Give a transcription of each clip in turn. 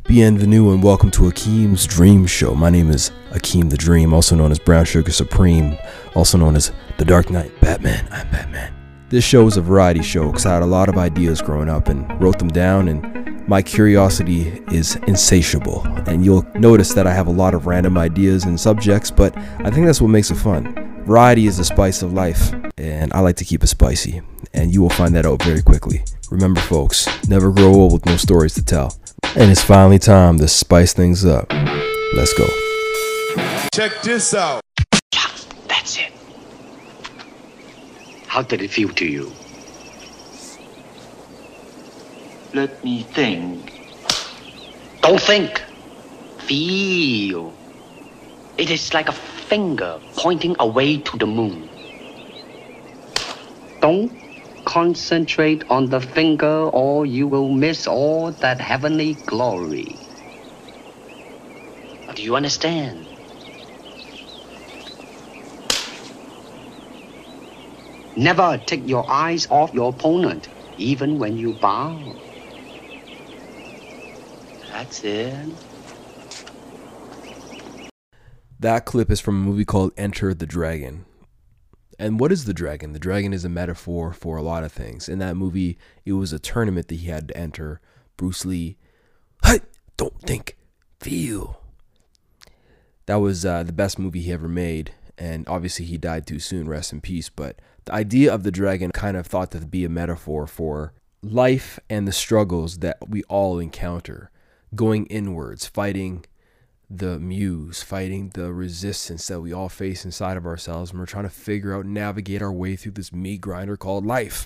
Bienvenue and welcome to Akeem's Dream Show. My name is Akeem the Dream, also known as Brown Sugar Supreme, also known as The Dark Knight Batman. I'm Batman. This show is a variety show because I had a lot of ideas growing up and wrote them down, and my curiosity is insatiable. And you'll notice that I have a lot of random ideas and subjects, but I think that's what makes it fun. Variety is the spice of life, and I like to keep it spicy, and you will find that out very quickly. Remember, folks, never grow old with no stories to tell. And it's finally time to spice things up. Let's go. Check this out. That's it. How did it feel to you? Let me think. Don't think. Feel. It is like a finger pointing away to the moon. Don't concentrate on the finger or you will miss all that heavenly glory. Do you understand? Never take your eyes off your opponent, even when you bow. That's it. That clip is from a movie called Enter the Dragon. And what is the dragon? The dragon is a metaphor for a lot of things. In that movie, it was a tournament that he had to enter. Bruce Lee, hey, don't think, feel. That was the best movie he ever made. And obviously he died too soon, rest in peace. But the idea of the dragon kind of thought to be a metaphor for life and the struggles that we all encounter. Going inwards, fighting the muse, fighting the resistance that we all face inside of ourselves, and we're trying to figure out, navigate our way through this meat grinder called life.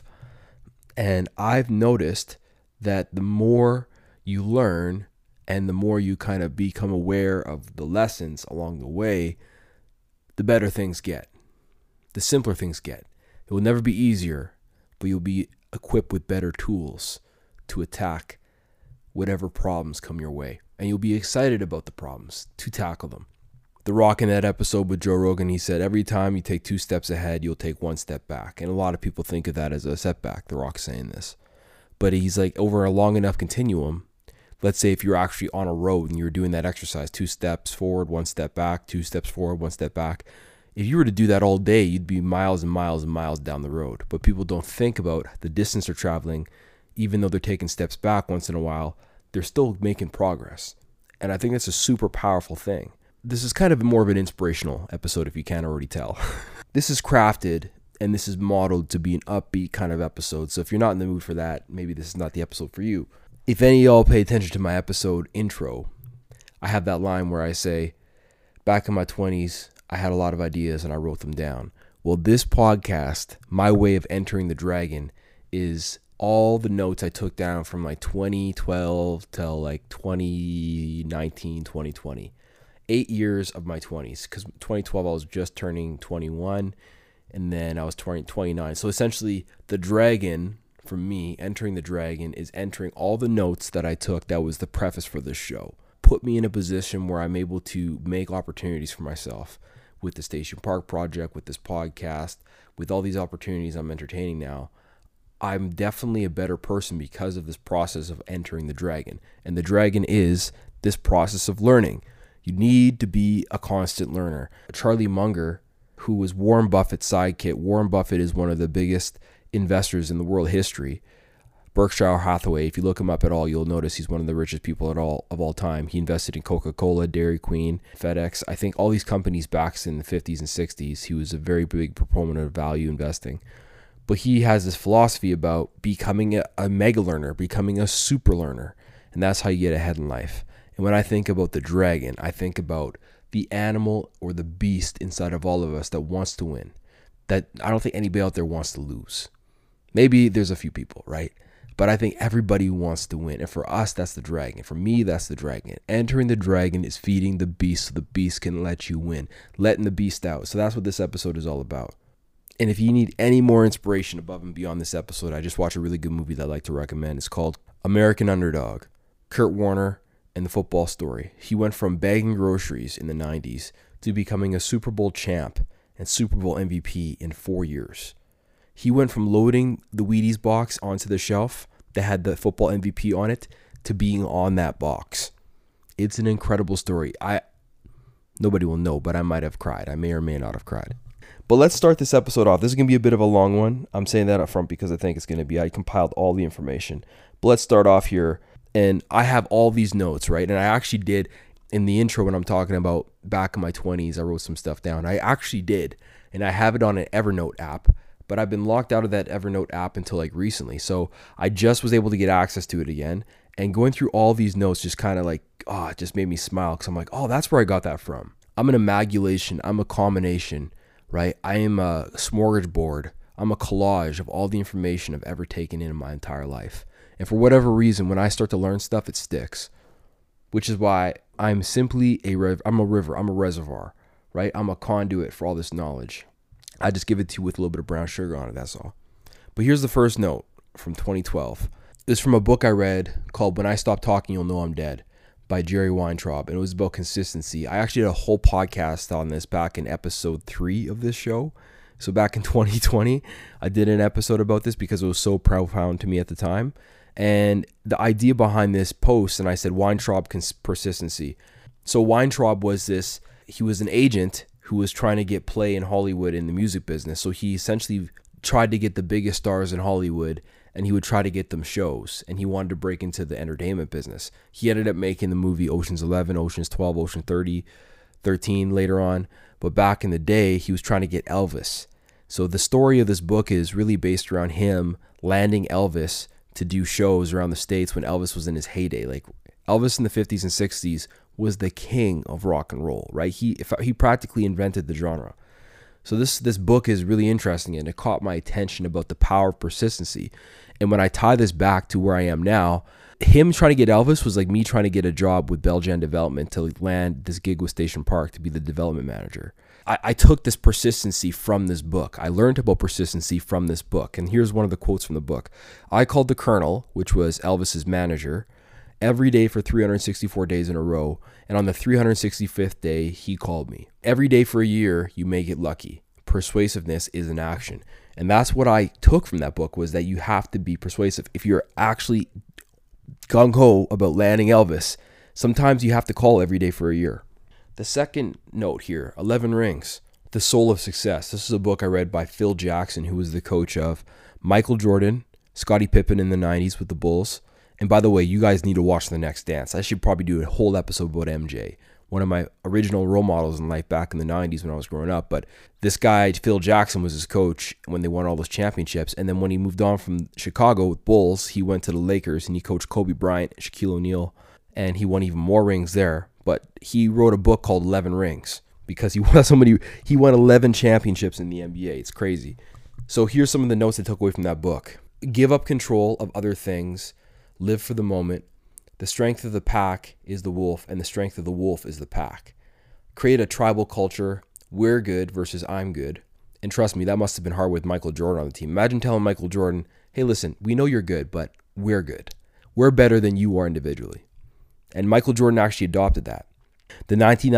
And I've noticed that the more you learn and the more you kind of become aware of the lessons along the way, the better things get, the simpler things get. It will never be easier, but you'll be equipped with better tools to attack whatever problems come your way. And you'll be excited about the problems to tackle them. The Rock, in that episode with Joe Rogan, he said, every time you take 2 steps ahead, you'll take 1 step back. And a lot of people think of that as a setback, The Rock saying this. But he's like, over a long enough continuum, let's say if you're actually on a road and you're doing that exercise, 2 steps forward, 1 step back, 2 steps forward, 1 step back. If you were to do that all day, you'd be miles and miles and miles down the road. But people don't think about the distance they're traveling. Even though they're taking steps back once in a while, they're still making progress. And I think that's a super powerful thing. This is kind of more of an inspirational episode, if you can't already tell. This is crafted and this is modeled to be an upbeat kind of episode. So if you're not in the mood for that, maybe this is not the episode for you. If any of y'all pay attention to my episode intro, I have that line where I say, back in my 20s, I had a lot of ideas and I wrote them down. Well, this podcast, my way of entering the dragon, is all the notes I took down from like 2012 till like 2019, 2020. 8 years of my 20s, because 2012 I was just turning 21, and then I was turning 29. So essentially, the dragon, for me, entering the dragon, is entering all the notes that I took that was the preface for this show. Put me in a position where I'm able to make opportunities for myself with the Station Park project, with this podcast, with all these opportunities I'm entertaining now. I'm definitely a better person because of this process of entering the dragon. And the dragon is this process of learning. You need to be a constant learner. Charlie Munger, who was Warren Buffett's sidekick. Warren Buffett is one of the biggest investors in the world history. Berkshire Hathaway, if you look him up at all, you'll notice he's one of the richest people of all time. He invested in Coca-Cola, Dairy Queen, FedEx. I think all these companies back in the 50s and 60s. He was a very big proponent of value investing. But he has this philosophy about becoming a mega learner, becoming a super learner. And that's how you get ahead in life. And when I think about the dragon, I think about the animal or the beast inside of all of us that wants to win. That I don't think anybody out there wants to lose. Maybe there's a few people, right? But I think everybody wants to win. And for us, that's the dragon. For me, that's the dragon. Entering the dragon is feeding the beast so the beast can let you win. Letting the beast out. So that's what this episode is all about. And if you need any more inspiration above and beyond this episode, I just watched a really good movie that I'd like to recommend. It's called American Underdog. Kurt Warner and the football story. He went from bagging groceries in the 90s to becoming a Super Bowl champ and Super Bowl MVP in 4 years. He went from loading the Wheaties box onto the shelf that had the football MVP on it to being on that box. It's an incredible story. Nobody will know, but I might have cried. I may or may not have cried. But let's start this episode off. This is going to be a bit of a long one. I'm saying that up front because I think it's going to be. I compiled all the information. But let's start off here. And I have all these notes, right? And I actually did in the intro when I'm talking about back in my 20s, I wrote some stuff down. I actually did. And I have it on an Evernote app. But I've been locked out of that Evernote app until like recently. So I just was able to get access to it again. And going through all these notes just kind of like, it just made me smile. Because I'm like, that's where I got that from. I'm an amalgamation. I'm a combination. Right? I am a smorgasbord. I'm a collage of all the information I've ever taken in my entire life. And for whatever reason, when I start to learn stuff, it sticks. Which is why I'm simply I'm a river. I'm a reservoir. Right? I'm a conduit for all this knowledge. I just give it to you with a little bit of brown sugar on it. That's all. But here's the first note from 2012. It's from a book I read called When I Stop Talking, You'll Know I'm Dead, by Jerry Weintraub, and it was about consistency. I actually did a whole podcast on this back in episode 3 of this show. So back in 2020, I did an episode about this because it was so profound to me at the time. And the idea behind this post, and I said Weintraub persistency. So Weintraub he was an agent who was trying to get play in Hollywood in the music business. So he essentially tried to get the biggest stars in Hollywood, and he would try to get them shows, and he wanted to break into the entertainment business. He ended up making the movie Ocean's 11, Ocean's 12, Ocean 13 later on. But back in the day, he was trying to get Elvis. So the story of this book is really based around him landing Elvis to do shows around the States when Elvis was in his heyday. Like Elvis in the 50s and 60s was the king of rock and roll, right? He practically invented the genre. So this book is really interesting, and it caught my attention about the power of persistency. And when I tie this back to where I am now, him trying to get Elvis was like me trying to get a job with Belgian Development to land this gig with Station Park to be the development manager. I took this persistency from this book. I learned about persistency from this book. And here's one of the quotes from the book. I called the Colonel, which was Elvis's manager, every day for 364 days in a row. And on the 365th day, he called me. Every day for a year, you may get lucky. Persuasiveness is an action. And that's what I took from that book, was that you have to be persuasive. If you're actually gung-ho about landing Elvis, sometimes you have to call every day for a year. The second note here, 11 Rings, The Soul of Success. This is a book I read by Phil Jackson, who was the coach of Michael Jordan, Scottie Pippen in the 90s with the Bulls. And by the way, you guys need to watch The Next Dance. I should probably do a whole episode about MJ, one of my original role models in life back in the 90s when I was growing up. But this guy, Phil Jackson, was his coach when they won all those championships. And then when he moved on from Chicago with Bulls, he went to the Lakers and he coached Kobe Bryant, Shaquille O'Neal, and he won even more rings there. But he wrote a book called 11 Rings because he won 11 championships in the NBA. It's crazy. So here's some of the notes I took away from that book. Give up control of other things. Live for the moment. The strength of the pack is the wolf, and the strength of the wolf is the pack. Create a tribal culture. We're good versus I'm good. And trust me, that must have been hard with Michael Jordan on the team. Imagine telling Michael Jordan, hey, listen, we know you're good, but we're good. We're better than you are individually. And Michael Jordan actually adopted that. The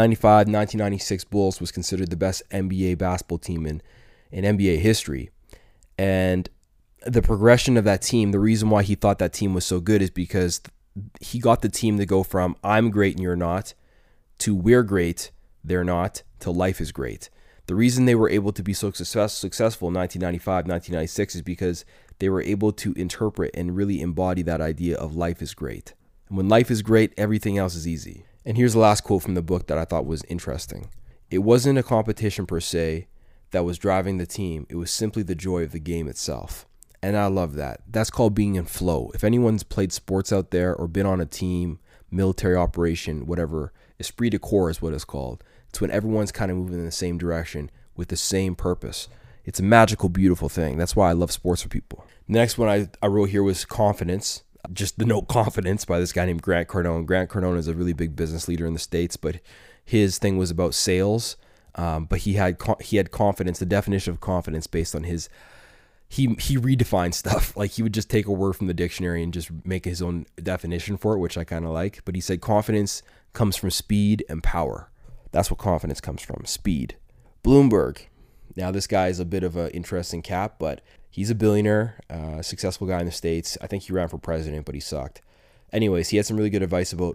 1995-1996 Bulls was considered the best NBA basketball team in NBA history. And the progression of that team, the reason why he thought that team was so good is because he got the team to go from I'm great and you're not to we're great, they're not, to life is great. The reason they were able to be so successful in 1995, 1996 is because they were able to interpret and really embody that idea of life is great. And when life is great, everything else is easy. And here's the last quote from the book that I thought was interesting. It wasn't a competition per se that was driving the team. It was simply the joy of the game itself. And I love that. That's called being in flow. If anyone's played sports out there or been on a team, military operation, whatever, esprit de corps is what it's called. It's when everyone's kind of moving in the same direction with the same purpose. It's a magical, beautiful thing. That's why I love sports for people. The next one I wrote here was confidence. Just the note confidence by this guy named Grant Cardone. Grant Cardone is a really big business leader in the States, but his thing was about sales. But he had confidence, the definition of confidence based on his... He redefined stuff. Like he would just take a word from the dictionary and just make his own definition for it, which I kind of like. But he said confidence comes from speed and power. That's what confidence comes from, speed. Bloomberg. Now this guy is a bit of an interesting cap, but he's a billionaire, successful guy in the States. I think he ran for president, but he sucked. Anyways, he had some really good advice about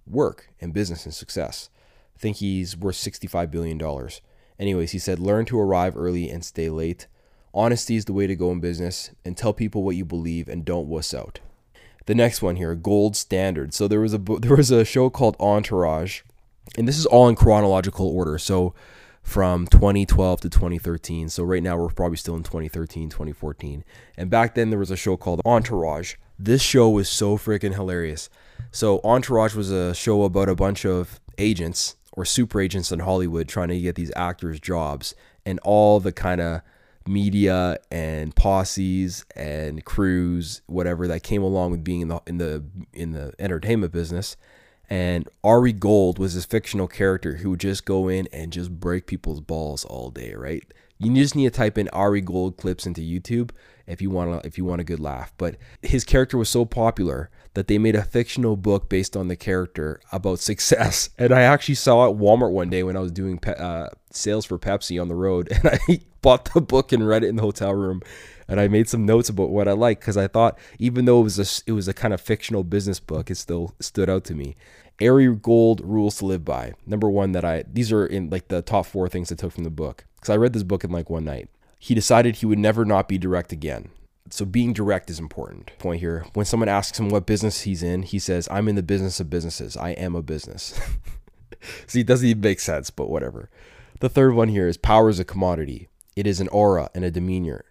work and business and success. I think he's worth $65 billion. Anyways, he said, learn to arrive early and stay late. Honesty is the way to go in business, and tell people what you believe and don't wuss out. The next one here, gold standard. So there was a show called Entourage, and this is all in chronological order. So from 2012 to 2013. So right now we're probably still in 2013, 2014. And back then there was a show called Entourage. This show was so freaking hilarious. So Entourage was a show about a bunch of agents or super agents in Hollywood trying to get these actors jobs, and all the kind of media and posses and crews, whatever, that came along with being in the entertainment business. And Ari Gold was this fictional character who would just go in and just break people's balls all day, right? You just need to type in Ari Gold clips into YouTube if you want a good laugh. But his character was so popular that they made a fictional book based on the character about success. And I actually saw it at Walmart one day when I was doing sales for Pepsi on the road, and I bought the book and read it in the hotel room. And I made some notes about what I liked, because I thought, even though it was a kind of fictional business book, it still stood out to me. Ari Gold rules to live by. Number one, these are in like the top 4 things I took from the book, because I read this book in like one night. He decided he would never not be direct again. So being direct is important. Point here, when someone asks him what business he's in, he says, I'm in the business of businesses. I am a business. See, it doesn't even make sense, but whatever. The third one here is power is a commodity. It is an aura and a demeanor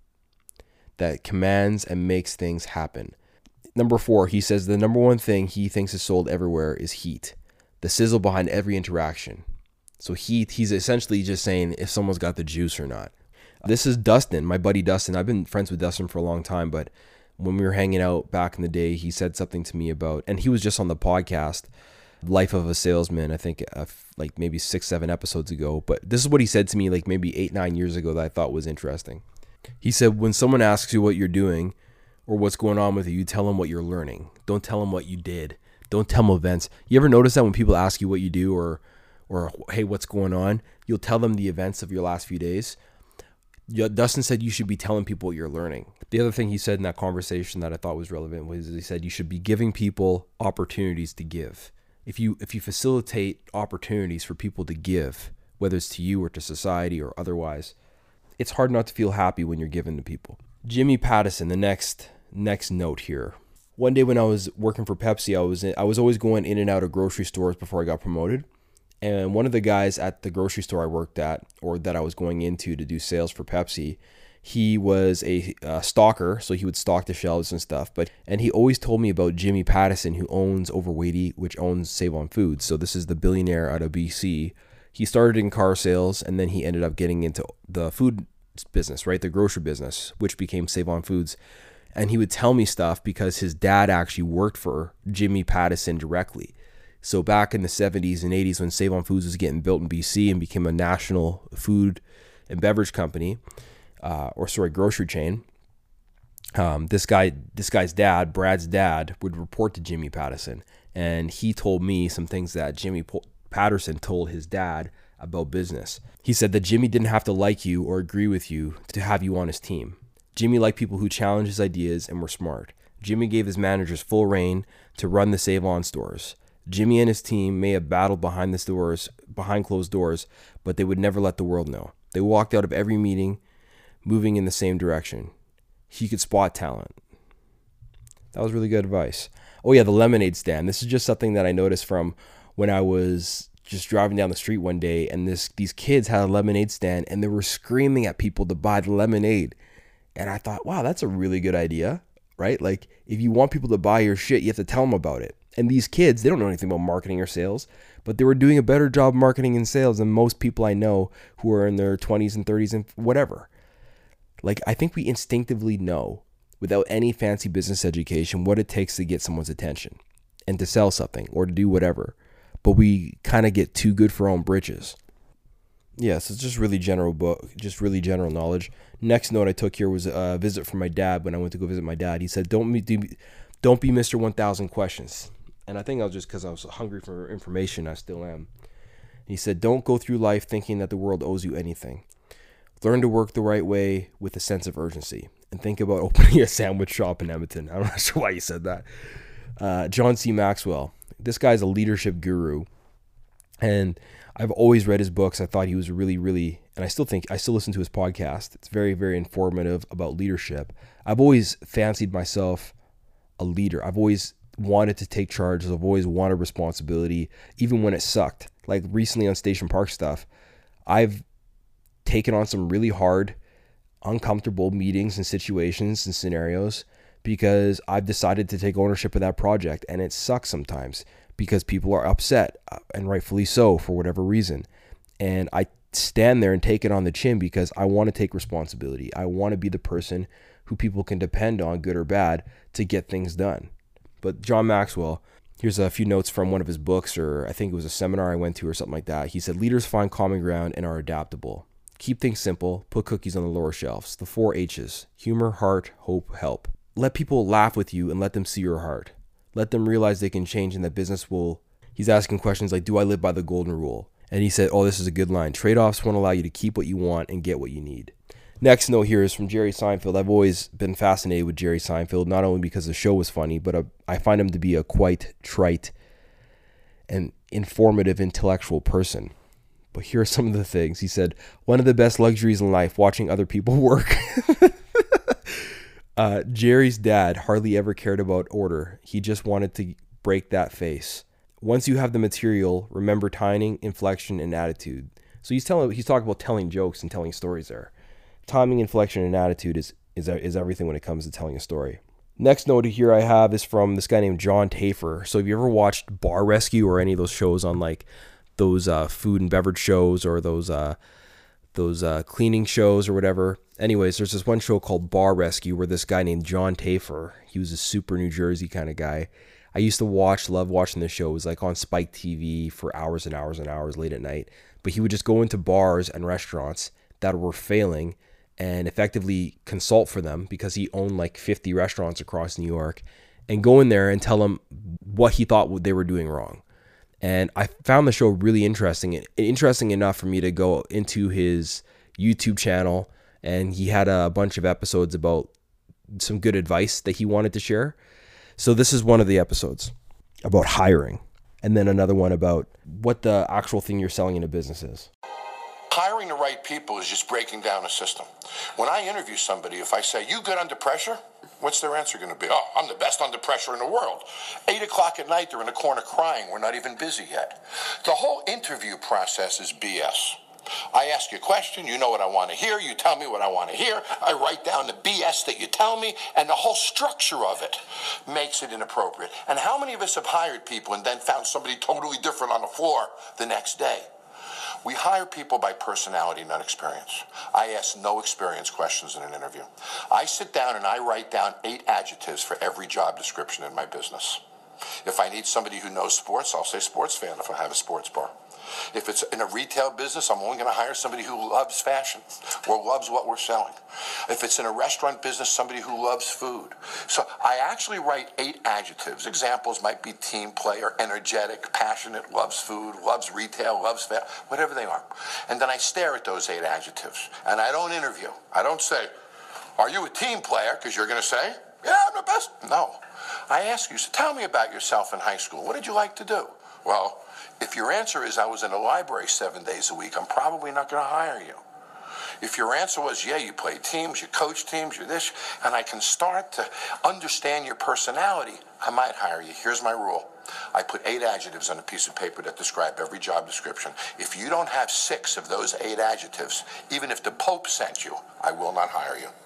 that commands and makes things happen. Number 4, he says the number one thing he thinks is sold everywhere is heat, the sizzle behind every interaction. So heat, he's essentially just saying if someone's got the juice or not. This is Dustin, my buddy Dustin. I've been friends with Dustin for a long time, but when we were hanging out back in the day, he said something to me about, and he was just on the podcast, Life of a Salesman, I think like maybe 6-7 episodes ago. But this is what he said to me like maybe 8-9 years ago that I thought was interesting. He said, when someone asks you what you're doing or what's going on with you, you tell them what you're learning. Don't tell them what you did. Don't tell them events. You ever notice that when people ask you what you do or hey, what's going on, you'll tell them the events of your last few days? Dustin said you should be telling people what you're learning. The other thing he said in that conversation that I thought was relevant was he said you should be giving people opportunities to give. If you facilitate opportunities for people to give, whether it's to you or to society or otherwise, it's hard not to feel happy when you're giving to people. Jimmy Pattison, the next note here. One day when I was working for Pepsi, I was always going in and out of grocery stores before I got promoted. And one of the guys at the grocery store I worked at, or that I was going into to do sales for Pepsi, he was a stocker, so he would stock the shelves and stuff. And he always told me about Jimmy Pattison, who owns Overweighty, which owns Save On Foods. So this is the billionaire out of BC. He started in car sales, and then he ended up getting into the food business, right? The grocery business, which became Save On Foods. And he would tell me stuff because his dad actually worked for Jimmy Pattison directly. So back in the 70s and 80s, when Save On Foods was getting built in BC and became a national food and beverage company, grocery chain, this guy's dad, Brad's dad, would report to Jimmy Pattison, and he told me some things that Jimmy Pattison told his dad about business. He said that Jimmy didn't have to like you or agree with you to have you on his team. Jimmy liked people who challenged his ideas and were smart. Jimmy gave his managers full reign to run the Save On stores. Jimmy and his team may have battled behind closed doors, but they would never let the world know. They walked out of every meeting moving in the same direction. He could spot talent. That was really good advice. Oh yeah, the lemonade stand. This is just something that I noticed from when I was just driving down the street one day, and these kids had a lemonade stand, and they were screaming at people to buy the lemonade. And I thought, wow, that's a really good idea, right? Like, if you want people to buy your shit, you have to tell them about it. And these kids, they don't know anything about marketing or sales, but they were doing a better job marketing and sales than most people I know who are in their 20s and 30s and whatever. Like, I think we instinctively know, without any fancy business education, what it takes to get someone's attention and to sell something or to do whatever. But we kind of get too good for our own britches. Yeah, so it's just really general book, just really general knowledge. Next note I took here was a visit from my dad when I went to go visit my dad. He said, don't be Mr. 1000 questions. And I think I was just because I was hungry for information. I still am. He said, don't go through life thinking that the world owes you anything. Learn to work the right way with a sense of urgency. And think about opening a sandwich shop in Edmonton. I'm not sure why you said that. John C. Maxwell. This guy's a leadership guru, and I've always read his books. I thought he was really, and I still listen to his podcast. It's very, very informative about leadership. I've always fancied myself a leader. I've always wanted to take charge. I've always wanted responsibility, even when it sucked. Like recently on Station Park stuff, I've taken on some really hard, uncomfortable meetings and situations and scenarios because I've decided to take ownership of that project, and it sucks sometimes because people are upset, and rightfully so, for whatever reason. And I stand there and take it on the chin because I want to take responsibility. I want to be the person who people can depend on, good or bad, to get things done. But John Maxwell, here's a few notes from one of his books, or I think it was a seminar I went to or something like that. He said, leaders find common ground and are adaptable. Keep things simple. Put cookies on the lower shelves. The 4 H's: humor, heart, hope, help. Let people laugh with you and let them see your heart. Let them realize they can change and that business will... He's asking questions like, do I live by the golden rule? And he said, oh, this is a good line. Trade-offs won't allow you to keep what you want and get what you need. Next note here is from Jerry Seinfeld. I've always been fascinated with Jerry Seinfeld, not only because the show was funny, but I find him to be a quite trite and informative, intellectual person. But here are some of the things. He said, one of the best luxuries in life, watching other people work. Jerry's dad hardly ever cared about order. He just wanted to break that face. Once you have the material, remember timing, inflection, and attitude. So he's talking about telling jokes and telling stories there. Timing, inflection, and attitude is everything when it comes to telling a story. Next note here I have is from this guy named John Tafer. So have you ever watched Bar Rescue or any of those shows on like those food and beverage shows or those cleaning shows or whatever? Anyways, there's this one show called Bar Rescue where this guy named John Tafer, he was a super New Jersey kind of guy. I used to love watching this show. It was like on Spike TV for hours and hours and hours late at night. But he would just go into bars and restaurants that were failing and effectively consult for them because he owned like 50 restaurants across New York, and go in there and tell them what he thought they were doing wrong. And I found the show really interesting enough for me to go into his YouTube channel, and he had a bunch of episodes about some good advice that he wanted to share. So this is one of the episodes about hiring, and then another one about what the actual thing you're selling in a business is. Hiring the right people is just breaking down a system. When I interview somebody, if I say, you good under pressure? What's their answer going to be? Oh, I'm the best under pressure in the world. 8 o'clock at night, they're in the corner crying. We're not even busy yet. The whole interview process is BS. I ask you a question, you know what I want to hear, you tell me what I want to hear, I write down the BS that you tell me, and the whole structure of it makes it inappropriate. And how many of us have hired people and then found somebody totally different on the floor the next day? We hire people by personality, not experience. I ask no experience questions in an interview. I sit down and I write down 8 adjectives for every job description in my business. If I need somebody who knows sports, I'll say sports fan if I have a sports bar. If it's in a retail business, I'm only going to hire somebody who loves fashion or loves what we're selling. If it's in a restaurant business, somebody who loves food. So I actually write 8 adjectives. Examples might be team player, energetic, passionate, loves food, loves retail, loves fashion, whatever they are. And then I stare at those 8 adjectives. And I don't interview. I don't say, are you a team player? Because you're going to say, yeah, I'm the best. No. I ask you, so tell me about yourself in high school. What did you like to do? Well, if your answer is I was in a library 7 days a week, I'm probably not going to hire you. If your answer was, yeah, you play teams, you coach teams, you're this, and I can start to understand your personality, I might hire you. Here's my rule. I put 8 adjectives on a piece of paper that describe every job description. If you don't have 6 of those 8 adjectives, even if the Pope sent you, I will not hire you.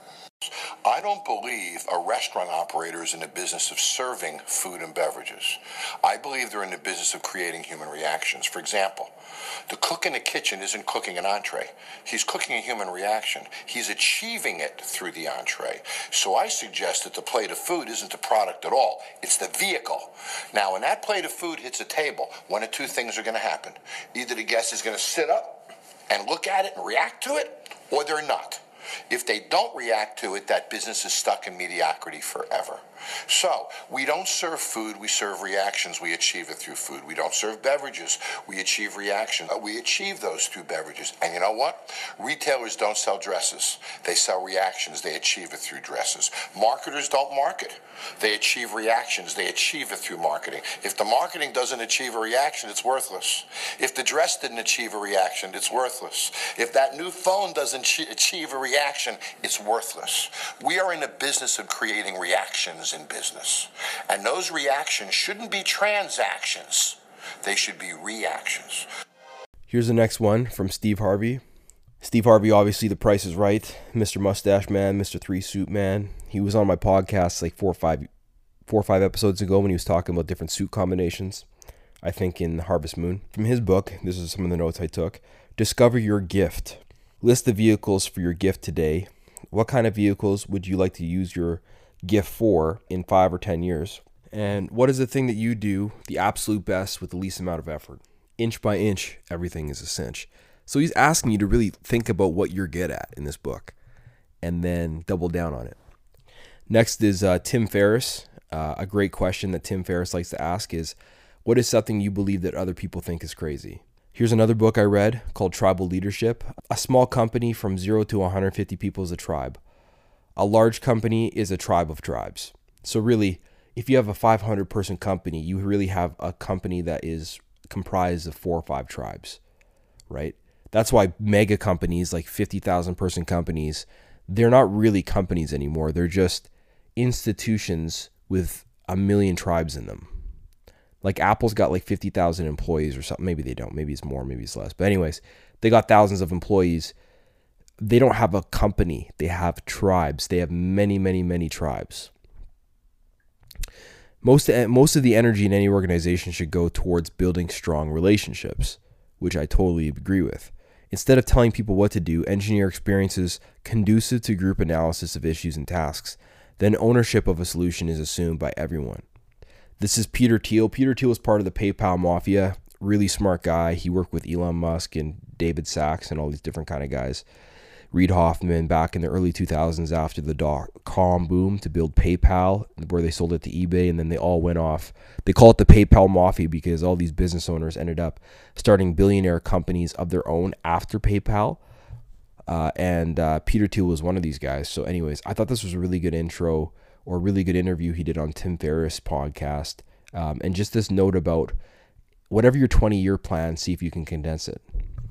I don't believe a restaurant operator is in the business of serving food and beverages. I believe they're in the business of creating human reactions. For example, the cook in the kitchen isn't cooking an entree. He's cooking a human reaction. He's achieving it through the entree. So I suggest that the plate of food isn't the product at all. It's the vehicle. Now, when that plate of food hits a table, one of 2 things are going to happen. Either the guest is going to sit up and look at it and react to it, or they're not. If they don't react to it, that business is stuck in mediocrity forever. So, we don't serve food, we serve reactions. We achieve it through food. We don't serve beverages, we achieve reaction. We achieve those through beverages. And you know what? Retailers don't sell dresses. They sell reactions. They achieve it through dresses. Marketers don't market. They achieve reactions. They achieve it through marketing. If the marketing doesn't achieve a reaction, it's worthless. If the dress didn't achieve a reaction, it's worthless. If that new phone doesn't achieve a reaction, it's worthless. We are in the business of creating reactions in business. And those reactions shouldn't be transactions. They should be reactions. Here's the next one from Steve Harvey. Steve Harvey, obviously The Price is Right, Mr. Mustache Man, Mr. Three Suit Man. He was on my podcast like four or five episodes ago when he was talking about different suit combinations, I think in Harvest Moon. From his book, this is some of the notes I took. Discover your gift. List the vehicles for your gift today. What kind of vehicles would you like to use your gift for in 5 or 10 years? And what is the thing that you do the absolute best with the least amount of effort? Inch by inch, everything is a cinch. So he's asking you to really think about what you're good at in this book and then double down on it. Next is Tim Ferriss. A great question that Tim Ferriss likes to ask is, what is something you believe that other people think is crazy? Here's another book I read called Tribal Leadership. A small company from 0 to 150 people is a tribe. A large company is a tribe of tribes. So really, if you have a 500-person company, you really have a company that is comprised of 4 or 5 tribes, right? That's why mega companies, like 50,000-person companies, they're not really companies anymore. They're just institutions with 1 million tribes in them. Like Apple's got like 50,000 employees or something. Maybe they don't. Maybe it's more, maybe it's less. But anyways, they got thousands of employees. They don't have a company. They have tribes. They have many, many, many tribes. Most of the energy in any organization should go towards building strong relationships, which I totally agree with. Instead of telling people what to do, engineer experiences conducive to group analysis of issues and tasks. Then ownership of a solution is assumed by everyone. This is Peter Thiel. Peter Thiel was part of the PayPal mafia. Really smart guy. He worked with Elon Musk and David Sachs and all these different kind of guys. Reid Hoffman back in the early 2000s after the dot-com boom to build PayPal, where they sold it to eBay, and then they all went off. They call it the PayPal Mafia because all these business owners ended up starting billionaire companies of their own after PayPal. And Peter Thiel was one of these guys. So anyways, I thought this was a really good intro or a really good interview he did on Tim Ferriss' podcast. And just this note about whatever your 20-year plan, see if you can condense it.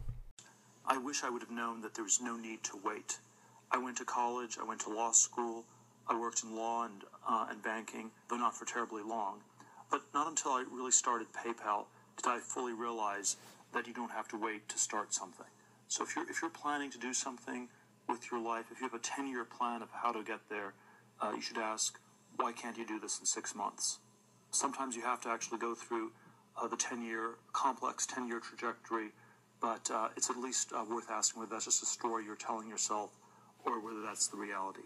I wish I would have known that there was no need to wait. I went to college, I went to law school, I worked in law and banking, though not for terribly long. But not until I really started PayPal did I fully realize that you don't have to wait to start something. So if you're planning to do something with your life, if you have a 10-year plan of how to get there, you should ask, why can't you do this in 6 months? Sometimes you have to actually go through the complex 10-year trajectory, but it's at least worth asking whether that's just a story you're telling yourself or whether that's the reality.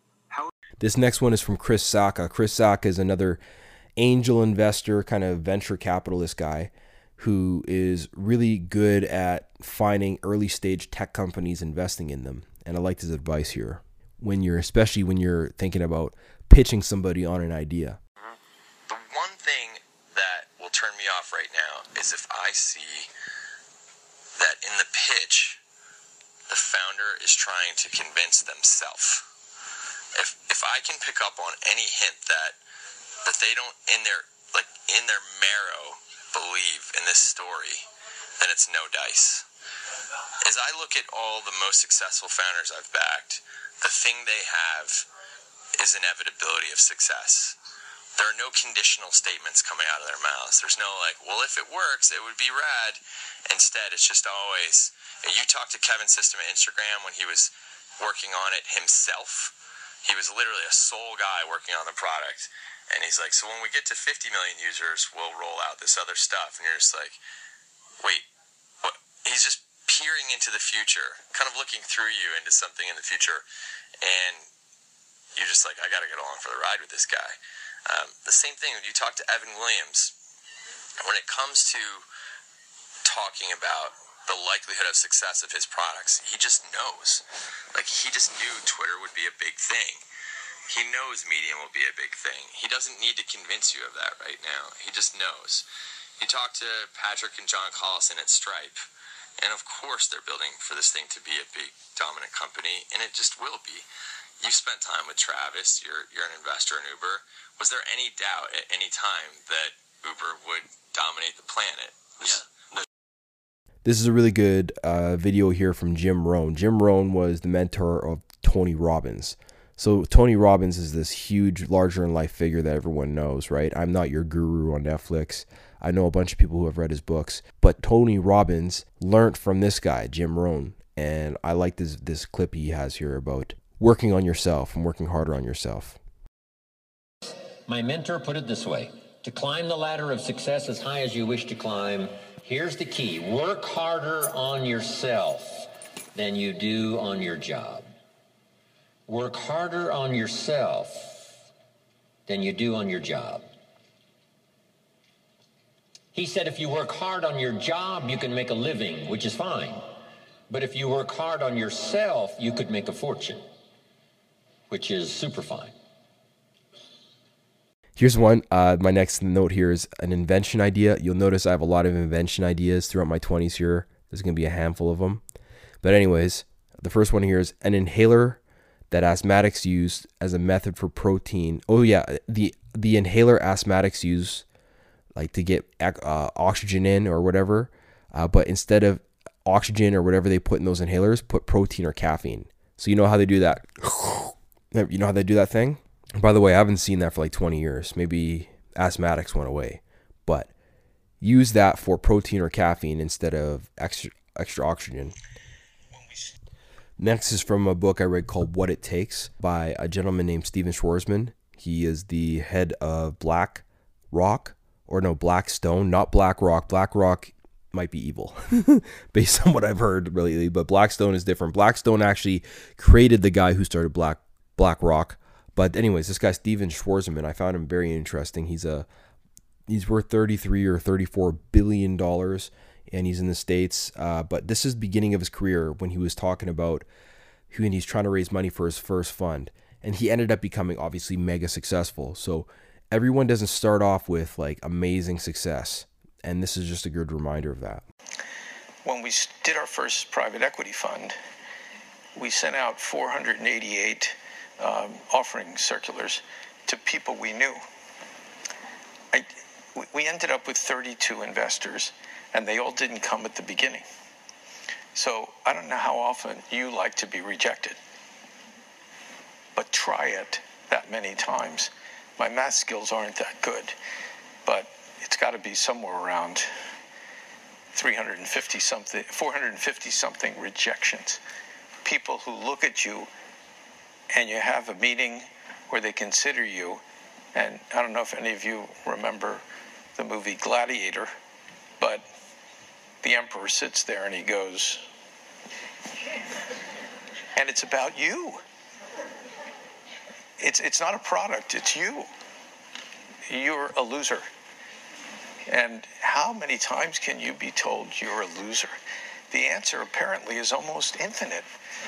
This next one is from Chris Sacca. Chris Sacca is another angel investor, kind of venture capitalist guy who is really good at finding early stage tech companies, investing in them. And I liked his advice here especially when you're thinking about pitching somebody on an idea. The one thing that will turn me off right now is if I see that in the pitch, the founder is trying to convince themselves. If I can pick up on any hint that they don't in their marrow believe in this story, then it's no dice. As I look at all the most successful founders I've backed, the thing they have is inevitability of success. There are no conditional statements coming out of their mouths. There's no like, well, if it works, it would be rad. Instead, it's just always, you talk to Kevin System at Instagram when he was working on it himself. He was literally a sole guy working on the product. And he's like, so when we get to 50 million users, we'll roll out this other stuff. And you're just like, wait, what? He's just peering into the future, kind of looking through you into something in the future. And you're just like, I got to get along for the ride with this guy. The same thing when you talk to Evan Williams, when it comes to talking about the likelihood of success of his products, he just knows. Like, he just knew Twitter would be a big thing. He knows medium will be a big thing. He doesn't need to convince you of that right now. He just knows. You talk to Patrick and John Collison at Stripe, and of course they're building for this thing to be a big, dominant company, and it just will be. You spent time with Travis. You're an investor in Uber. Was there any doubt at any time that Uber would dominate the planet? This is a really good video here from Jim Rohn. Jim Rohn was the mentor of Tony Robbins. So Tony Robbins is this huge, larger-than-life figure that everyone knows, right? I'm Not Your Guru on Netflix. I know a bunch of people who have read his books. But Tony Robbins learned from this guy, Jim Rohn. And I like this clip he has here about working on yourself and working harder on yourself. My mentor put it this way: to climb the ladder of success as high as you wish to climb, here's the key. Work harder on yourself than you do on your job. Work harder on yourself than you do on your job. He said if you work hard on your job, you can make a living, which is fine. But if you work hard on yourself, you could make a fortune, which is super fine. Here's one. My next note here is an invention idea. You'll notice I have a lot of invention ideas throughout my 20s here. There's going to be a handful of them. But anyways, the first one here is an inhaler that asthmatics use as a method for protein. Oh yeah, the inhaler asthmatics use like to get oxygen in or whatever. But instead of oxygen or whatever they put in those inhalers, put protein or caffeine. So you know how they do that? You know how they do that thing? By the way, I haven't seen that for like 20 years. Maybe asthmatics went away. But use that for protein or caffeine instead of extra oxygen. Next is from a book I read called What It Takes by a gentleman named Steven Schwarzman. He is the head of Blackstone, not BlackRock. BlackRock might be evil based on what I've heard lately, but Blackstone is different. Blackstone actually created the guy who started BlackRock. But anyways, this guy Steven Schwarzman, I found him very interesting. He's worth 33 or 34 billion dollars, and he's in the States. But this is the beginning of his career when he was talking about when he's trying to raise money for his first fund, and he ended up becoming obviously mega successful. So everyone doesn't start off with like amazing success, and this is just a good reminder of that. When we did our first private equity fund, we sent out 488 offering circulars to people we knew. We ended up with 32 investors, and they all didn't come at the beginning. So I don't know how often you like to be rejected, but try it that many times. My math skills aren't that good, but it's got to be somewhere around 450 something rejections. People who look at you and you have a meeting where they consider you. And I don't know if any of you remember the movie Gladiator, but the emperor sits there and he goes, and it's about you. It's not a product, it's you. You're a loser. And how many times can you be told you're a loser? The answer apparently is almost infinite.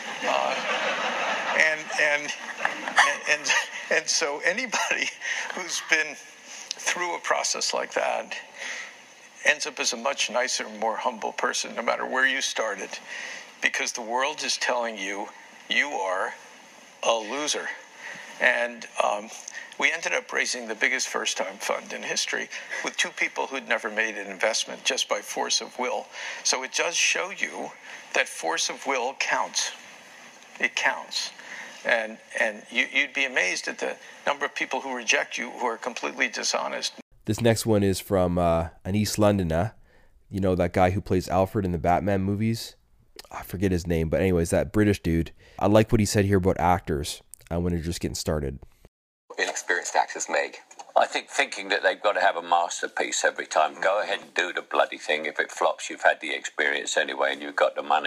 And so anybody who's been through a process like that ends up as a much nicer, more humble person, no matter where you started, because the world is telling you you are a loser. And we ended up raising the biggest first-time fund in history with two people who'd never made an investment just by force of will. So it does show you that force of will counts. It counts. And you'd be amazed at the number of people who reject you who are completely dishonest. This next one is from an East Londoner. You know, that guy who plays Alfred in the Batman movies? I forget his name, but anyways, that British dude. I like what he said here about actors when they're just getting started. Inexperienced actors make I think thinking that they've got to have a masterpiece every time. Go ahead and do the bloody thing. If it flops, you've had the experience anyway, and you've got the money.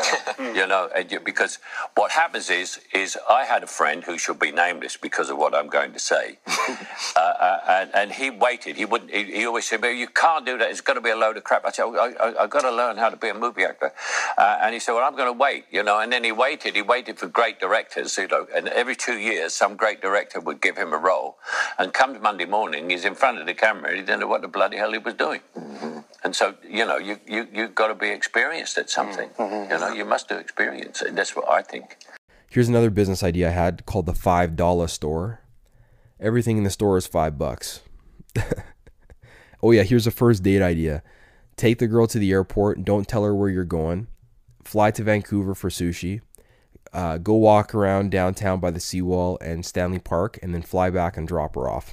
Because what happens is I had a friend who should be nameless because of what I'm going to say, and he waited. He wouldn't. He always said, "Well, you can't do that. It's got to be a load of crap." I said, "I've got to learn how to be a movie actor," and he said, "Well, I'm going to wait." And then he waited. He waited for great directors, and every 2 years, some great director would give him a role, and come to Monday morning, he's in front of the camera. He didn't know what the bloody hell he was doing. And so, you've got to be experienced at something. You must do experience. That's what I think. Here's another business idea I had called the $5 store. Everything in the store is $5. Oh yeah, here's a first date idea. Take the girl to the airport. Don't tell her where you're going. Fly to Vancouver for sushi. Go walk around downtown by the seawall and Stanley Park, and then fly back and drop her off.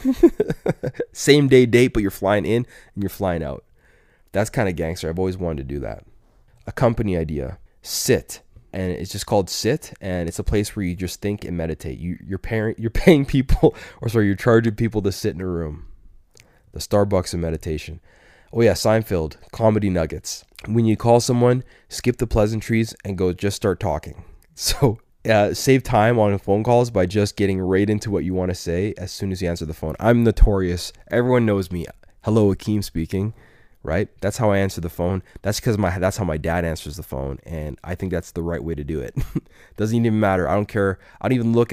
Same day date, but you're flying in and you're flying out. That's kind of gangster. I've always wanted to do that. A company idea. Sit. And it's just called Sit, and it's a place where you just think and meditate. You're paying people, you're charging people to sit in a room. The Starbucks of meditation. Oh yeah, Seinfeld, comedy nuggets. When you call someone, skip the pleasantries and go just start talking. So save time on phone calls by just getting right into what you want to say as soon as you answer the phone. I'm notorious. Everyone knows me. Hello, Akeem speaking. Right? That's how I answer the phone. That's because that's how my dad answers the phone, and I think that's the right way to do it. Doesn't even matter. I don't care. I don't even look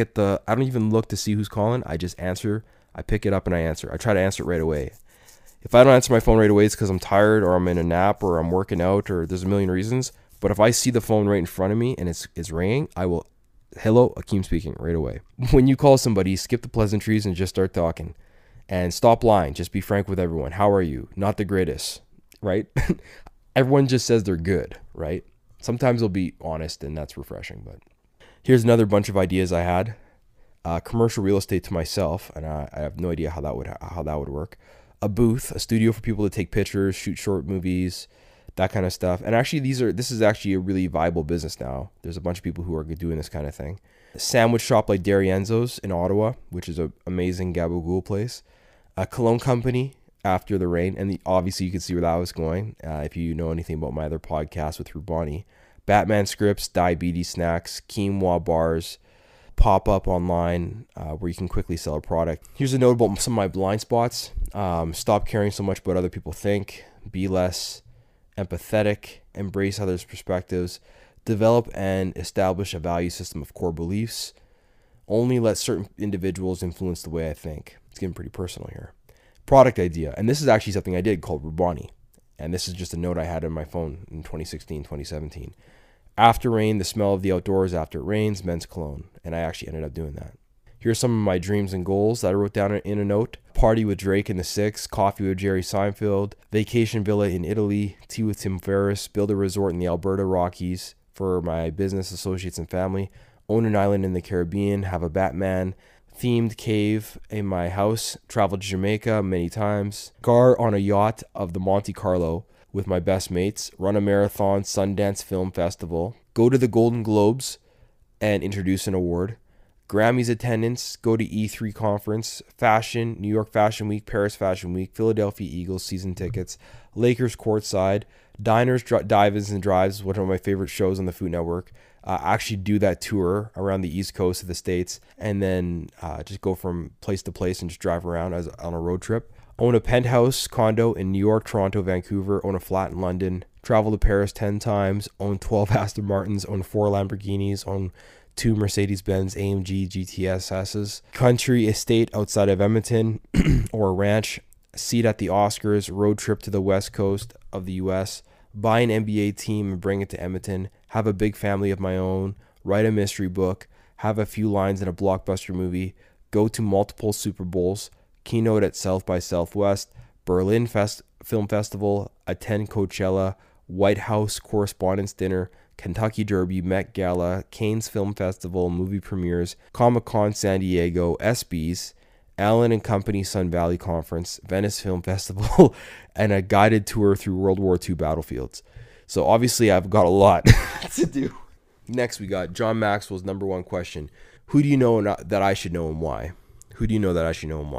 to see who's calling. I just answer. I pick it up and I answer. I try to answer it right away. If I don't answer my phone right away, it's because I'm tired or I'm in a nap or I'm working out or there's a million reasons. But if I see the phone right in front of me and it's ringing, I will, hello, Akeem speaking, right away. When you call somebody, skip the pleasantries and just start talking. And stop lying. Just be frank with everyone. How are you? Not the greatest, right? Everyone just says they're good, right? Sometimes they'll be honest, and that's refreshing. But here's another bunch of ideas I had. Commercial real estate to myself, and I have no idea how that would work. A booth, a studio for people to take pictures, shoot short movies, that kind of stuff. And actually, this is actually a really viable business now. There's a bunch of people who are doing this kind of thing. A sandwich shop like Darienzo's in Ottawa, which is an amazing gabagool place. A cologne company after the rain, and obviously you can see where that was going if you know anything about my other podcast with Rubani. Batman scripts, diabetes snacks, quinoa bars, pop up online where you can quickly sell a product. Here's a note about some of my blind spots. Stop caring so much about what other people think. Be less empathetic. Embrace others' perspectives. Develop and establish a value system of core beliefs. Only let certain individuals influence the way I think. It's getting pretty personal here. Product idea. And this is actually something I did called Rubani. And this is just a note I had on my phone in 2016, 2017. After rain, the smell of the outdoors after it rains, men's cologne. And I actually ended up doing that. Here's some of my dreams and goals that I wrote down in a note. Party with Drake and the Six, coffee with Jerry Seinfeld, vacation villa in Italy, tea with Tim Ferriss, build a resort in the Alberta Rockies for my business associates and family, own an island in the Caribbean, have a Batman themed cave in my house, travel to Jamaica many times, gar on a yacht of the Monte Carlo with my best mates, run a marathon, Sundance Film Festival, go to the Golden Globes and introduce an award, Grammys attendance, go to E3 conference, fashion, New York Fashion Week, Paris Fashion Week, Philadelphia Eagles season tickets, Lakers courtside, Diners, Dive-Ins and Drives, one of my favorite shows on the Food Network. Actually do that tour around the East Coast of the States, and then just go from place to place and just drive around on a road trip. Own a penthouse condo in New York, Toronto, Vancouver, own a flat in London, travel to Paris 10 times, own 12 Aston Martins, own 4 Lamborghinis, own 2 Mercedes-Benz AMG GTSs, country estate outside of Edmonton or a ranch, seat at the Oscars, road trip to the West Coast of the US, buy an NBA team and bring it to Edmonton, have a big family of my own, write a mystery book, have a few lines in a blockbuster movie, go to multiple Super Bowls, keynote at South by Southwest, Berlin Film Festival, attend Coachella, White House Correspondents' Dinner, Kentucky Derby, Met Gala, Cannes Film Festival, movie premieres, Comic-Con San Diego, ESPYs, Allen & Company Sun Valley Conference, Venice Film Festival, and a guided tour through World War II battlefields. So obviously I've got a lot to do. Next we got John Maxwell's number one question. Who do you know that I should know and why? Who do you know that I should know and why?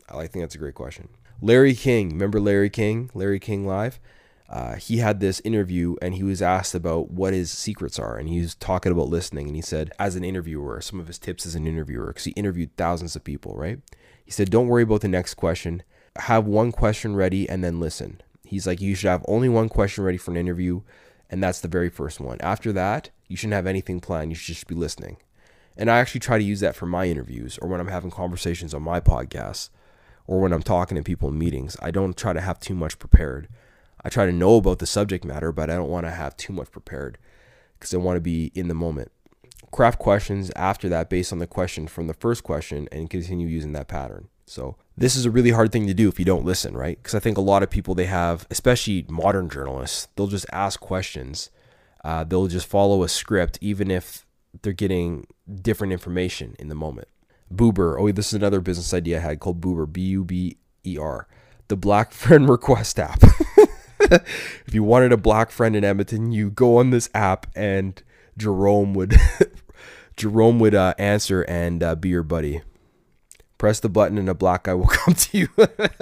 I think that's a great question. Larry King, remember Larry King? Larry King Live? He had this interview and he was asked about what his secrets are. And he was talking about listening. And he said, as an interviewer, some of his tips as an interviewer, because he interviewed thousands of people, right? He said, don't worry about the next question. Have one question ready and then listen. He's like, you should have only one question ready for an interview. And that's the very first one. After that, you shouldn't have anything planned. You should just be listening. And I actually try to use that for my interviews or when I'm having conversations on my podcasts or when I'm talking to people in meetings. I don't try to have too much prepared. I try to know about the subject matter, but I don't want to have too much prepared because I want to be in the moment. Craft questions after that based on the question from the first question and continue using that pattern. So this is a really hard thing to do if you don't listen, right? Because I think a lot of people, they have, especially modern journalists, they'll just ask questions. They'll just follow a script, even if they're getting different information in the moment. Boober. Oh, this is another business idea I had called Boober, Buber, the Black Friend Request app. If you wanted a black friend in Edmonton, you go on this app and Jerome would answer and be your buddy. Press the button and a black guy will come to you.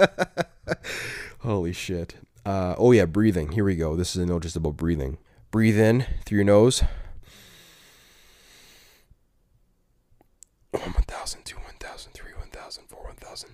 Holy shit. Oh yeah, breathing. Here we go. This is a note just about breathing. Breathe in through your nose. 1,000, 2, 1,000, 3, 1,000, 4, 1,000.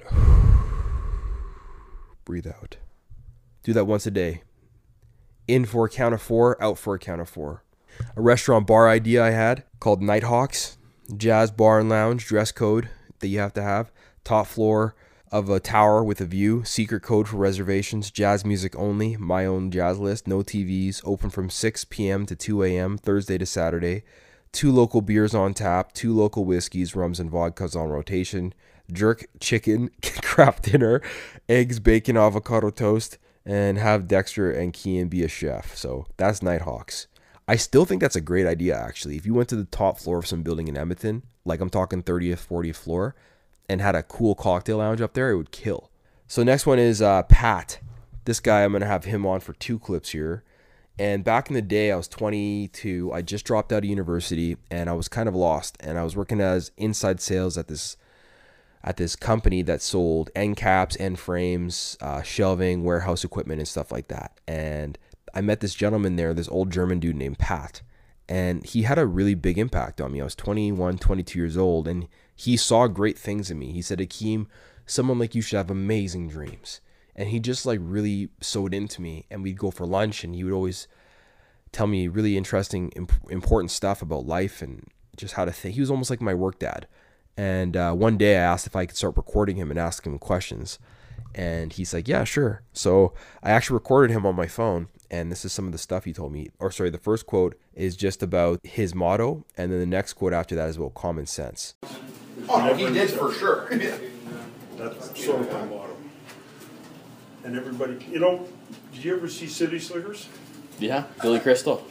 Breathe out. Do that once a day. In for a count of 4, out for a count of 4. A restaurant bar idea I had called Nighthawks. Jazz bar and lounge, dress code that you have to have. Top floor of a tower with a view. Secret code for reservations. Jazz music only. My own jazz list. No TVs. Open from 6 p.m. to 2 a.m. Thursday to Saturday. 2 local beers on tap. 2 local whiskeys, rums, and vodkas on rotation. Jerk chicken, craft dinner. Eggs, bacon, avocado toast. And have Dexter and Kian be a chef. So that's Nighthawks. I still think that's a great idea, actually. If you went to the top floor of some building in Edmonton, like I'm talking 30th, 40th floor, and had a cool cocktail lounge up there, it would kill. So next one is Pat. This guy, I'm going to have him on for 2 clips here. And back in the day, I was 22. I just dropped out of university, and I was kind of lost. And I was working as inside sales at this company that sold end caps, end frames, shelving, warehouse equipment, and stuff like that. And I met this gentleman there, this old German dude named Pat. And he had a really big impact on me. I was 21, 22 years old, and he saw great things in me. He said, Akeem, someone like you should have amazing dreams. And he just like really sewed into me. And we'd go for lunch, and he would always tell me really interesting, important stuff about life and just how to think. He was almost like my work dad. And one day I asked if I could start recording him and ask him questions. And he's like, yeah, sure. So I actually recorded him on my phone. And this is some of the stuff he told me. Or sorry, the first quote is just about his motto. And then the next quote after that is about common sense. Oh, he did for sure. That's sort of my motto. And everybody, did you ever see City Slickers? Yeah, Billy Crystal.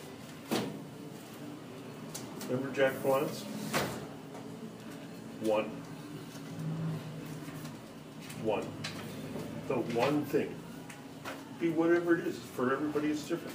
Remember Jack Palance? One. The one thing. Be whatever it is. For everybody, it's different.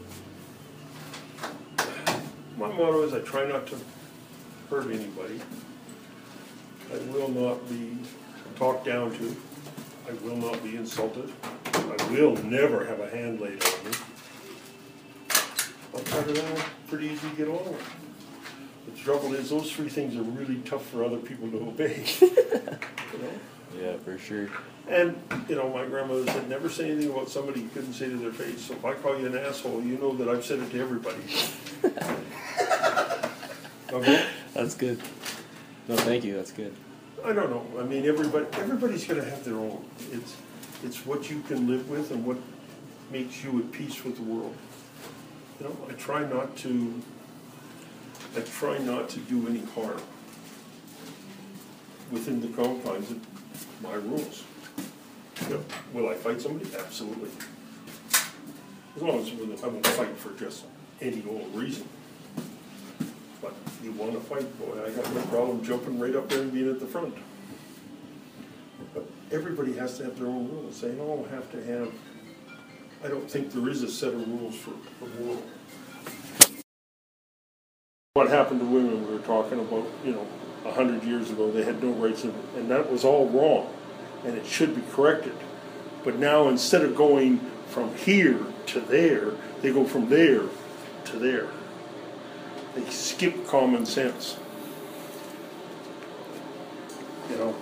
My motto is I try not to hurt anybody. I will not be talked down to. I will not be insulted. I will never have a hand laid on me. Outside of that, pretty easy to get along with. The trouble is, those 3 things are really tough for other people to obey. Yeah, for sure. And, my grandmother said, never say anything about somebody you couldn't say to their face. So if I call you an asshole, you know that I've said it to everybody. Okay? That's good. No, thank you. That's good. I don't know. I mean, everybody's going to have their own. It's what you can live with and what makes you at peace with the world. I try not to do any harm within the confines of my rules. Will I fight somebody? Absolutely. As long as I won't fight for just any old reason. But you want to fight, boy, I got no problem jumping right up there and being at the front. But everybody has to have their own rules. They all have to have. I don't think there is a set of rules for the world. What happened to women we were talking about, 100 years ago, they had no rights, and that was all wrong. and it should be corrected. But now instead of going from here to there, they go from there to there. They skip common sense. You know,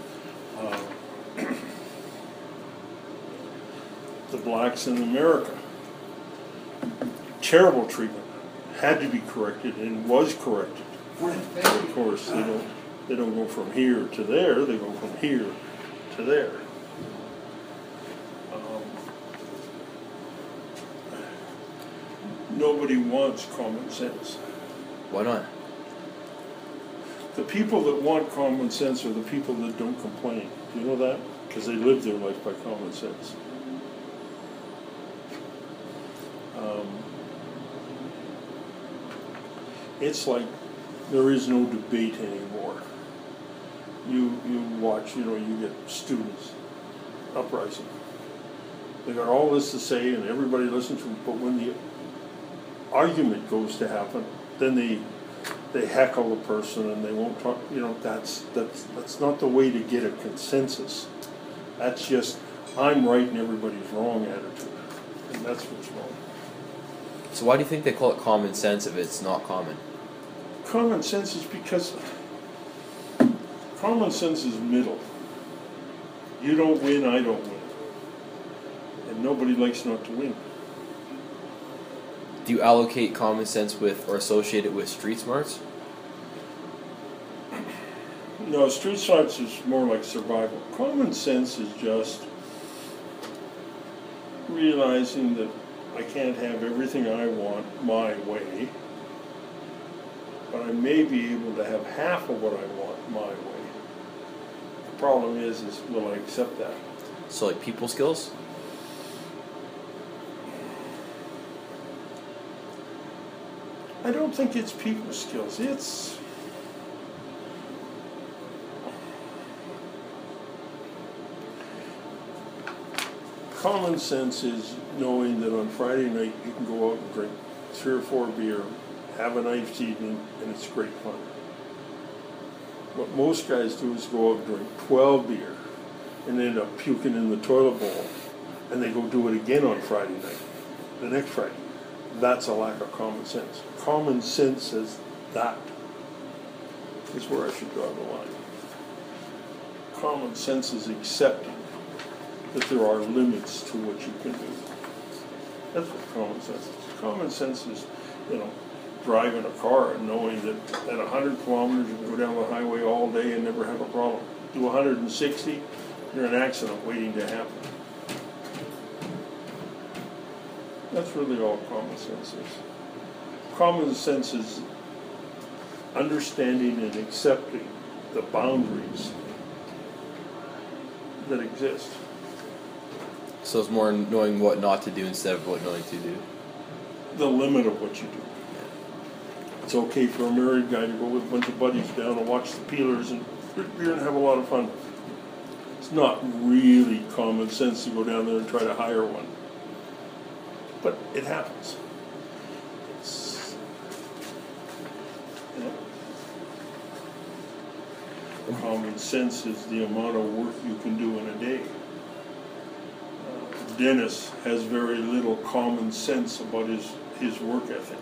the blacks in America, terrible treatment, had to be corrected and was corrected. But of course, they don't go from here to there. They go from here to there. Nobody wants common sense. Why not? The people that want common sense are the people that don't complain. Do you know that? Because they live their life by common sense. It's like there is no debate anymore. You watch, you get students uprising. They got all this to say and everybody listens to them, but when the argument goes to happen, then they heckle the person and they won't talk. That's not the way to get a consensus. That's just I'm right and everybody's wrong attitude, and that's what's wrong. So why do you think they call it common sense if it's not common? Common sense is because common sense is middle. You don't win, I don't win, and nobody likes not to win. Do you allocate common sense with or associate it with street smarts? No, street smarts is more like survival. Common sense is just realizing that I can't have everything I want my way, but I may be able to have half of what I want my way. The problem is will I accept that? So like people skills? I don't think it's people skills. It's common sense is knowing that on Friday night you can go out and drink 3 or 4 beer, have a nice evening, and it's great fun. What most guys do is go out and drink 12 beer and end up puking in the toilet bowl, and they go do it again on Friday night, the next Friday. That's a lack of common sense. Common sense says that is where I should draw the line. Common sense is accepting that there are limits to what you can do. That's what common sense is. Common sense is, driving a car and knowing that at 100 kilometers you can go down the highway all day and never have a problem. Do 160, you're an accident waiting to happen. That's really all common sense is. Common sense is understanding and accepting the boundaries that exist. So it's more knowing what not to do instead of what knowing to do. The limit of what you do. It's okay for a married guy to go with a bunch of buddies down and watch the Peelers and drink beer and have a lot of fun. It's not really common sense to go down there and try to hire one. But it happens. It's, common sense is the amount of work you can do in a day. Dennis has very little common sense about his work ethic.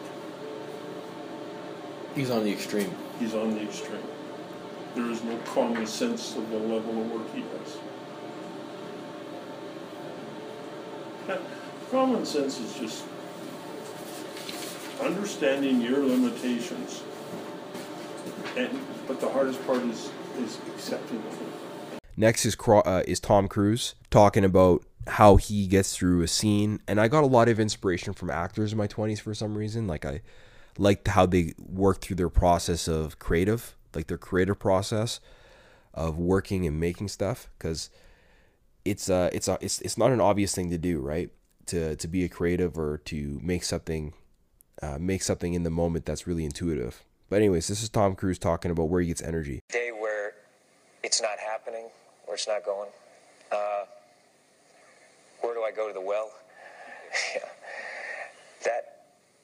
He's on the extreme. He's on the extreme. There is no common sense of the level of work he does. Common sense is just understanding your limitations, but the hardest part is accepting them. Next is Tom Cruise talking about how he gets through a scene, and I got a lot of inspiration from actors in my 20s for some reason. Like I liked how they work through their process of creative, like their creative process of working and making stuff, because it's not an obvious thing to do, right? To be a creative or to make something in the moment that's really intuitive. But anyways, this is Tom Cruise talking about where he gets energy. Day where it's not happening, or it's not going. Where do I go to the well? That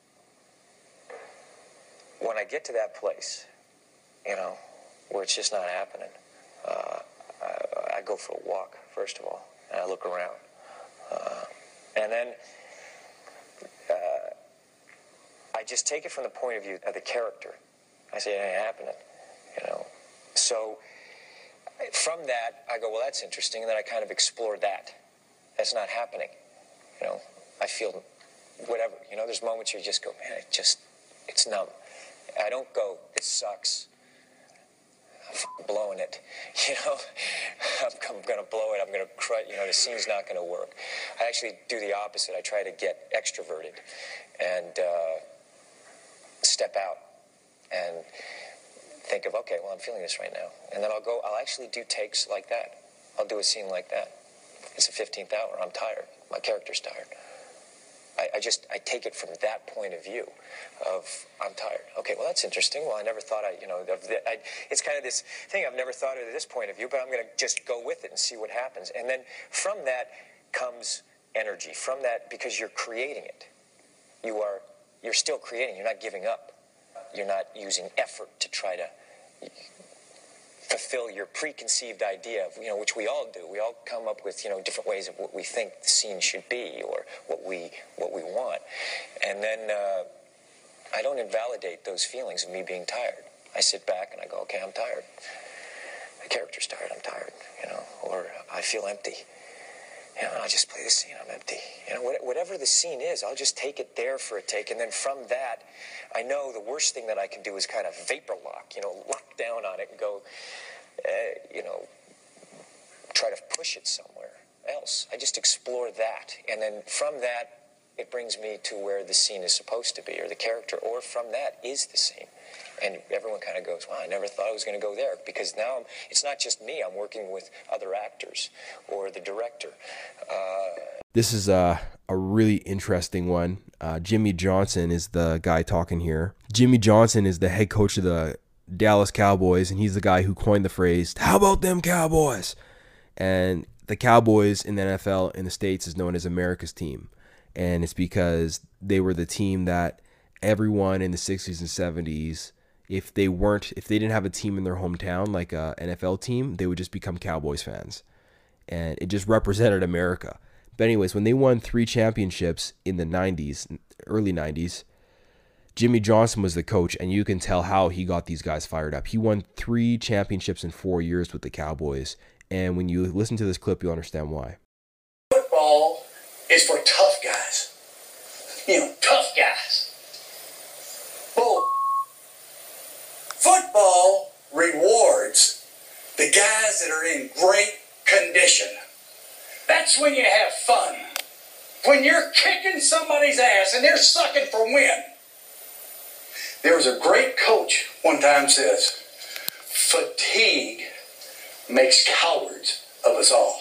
when I get to that place, where it's just not happening, I go for a walk first of all, and I look around. And then I just take it from the point of view of the character. I say, it ain't happening, you know. So from that, I go, well, that's interesting, and then I kind of explore that. That's not happening, you know. I feel whatever, you know, there's moments where you just go, man, it's numb. I don't go, this sucks. I'm blowing it, you know. I'm going to blow it. I'm going to cry. You know, the scene's not going to work. I actually do the opposite. I try to get extroverted and step out and think of, okay, well, I'm feeling this right now. And then I'll actually do takes like that. I'll do a scene like that. It's the 15th hour. I'm tired. My character's tired. I take it from that point of view of, I'm tired. Okay, well, that's interesting. Well, I never thought it's kind of this thing, I've never thought of it at this point of view, but I'm going to just go with it and see what happens. And then from that comes energy. From that, because you're creating it. You're still creating. You're not giving up. You're not using effort to try to fulfill your preconceived idea of, you know, which we all do. We all come up with, you know, different ways of what we think the scene should be or what we want. And then I don't invalidate those feelings of me being tired. I sit back and I go, okay, I'm tired. The character's tired, I'm tired, you know, or I feel empty. You know, I'll just play the scene, I'm empty. You know, whatever the scene is, I'll just take it there for a take, and then from that, I know the worst thing that I can do is kind of vapor lock, you know, lock down on it and go, you know, try to push it somewhere else. I just explore that, and then from that, it brings me to where the scene is supposed to be, or the character, or from that is the scene. And everyone kind of goes, wow, I never thought I was going to go there. Because now it's not just me. I'm working with other actors or the director. This is a really interesting one. Jimmy Johnson is the guy talking here. Jimmy Johnson is the head coach of the Dallas Cowboys, and he's the guy who coined the phrase, how about them Cowboys? And the Cowboys in the NFL in the States is known as America's team. And it's because they were the team that everyone in the 60s and 70s, if they didn't have a team in their hometown, like a NFL team, they would just become Cowboys fans. And it just represented America. But anyways, when they won 3 championships in the 90s, early 90s, Jimmy Johnson was the coach, and you can tell how he got these guys fired up. He won 3 championships in 4 years with the Cowboys. And when you listen to this clip, you'll understand why. Football is for tough guys. You know, tough guys. Bull. Football rewards the guys that are in great condition. That's when you have fun. When you're kicking somebody's ass and they're sucking for win. There was a great coach one time says, fatigue makes cowards of us all.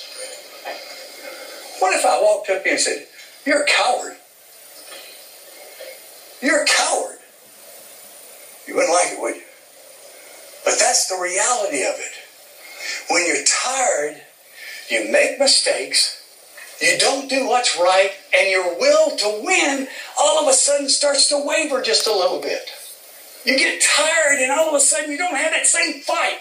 What if I walked up here and said, you're a coward? You're a coward. You wouldn't like it, would you? But that's the reality of it. When you're tired, you make mistakes, you don't do what's right, and your will to win all of a sudden starts to waver just a little bit. You get tired, and all of a sudden you don't have that same fight.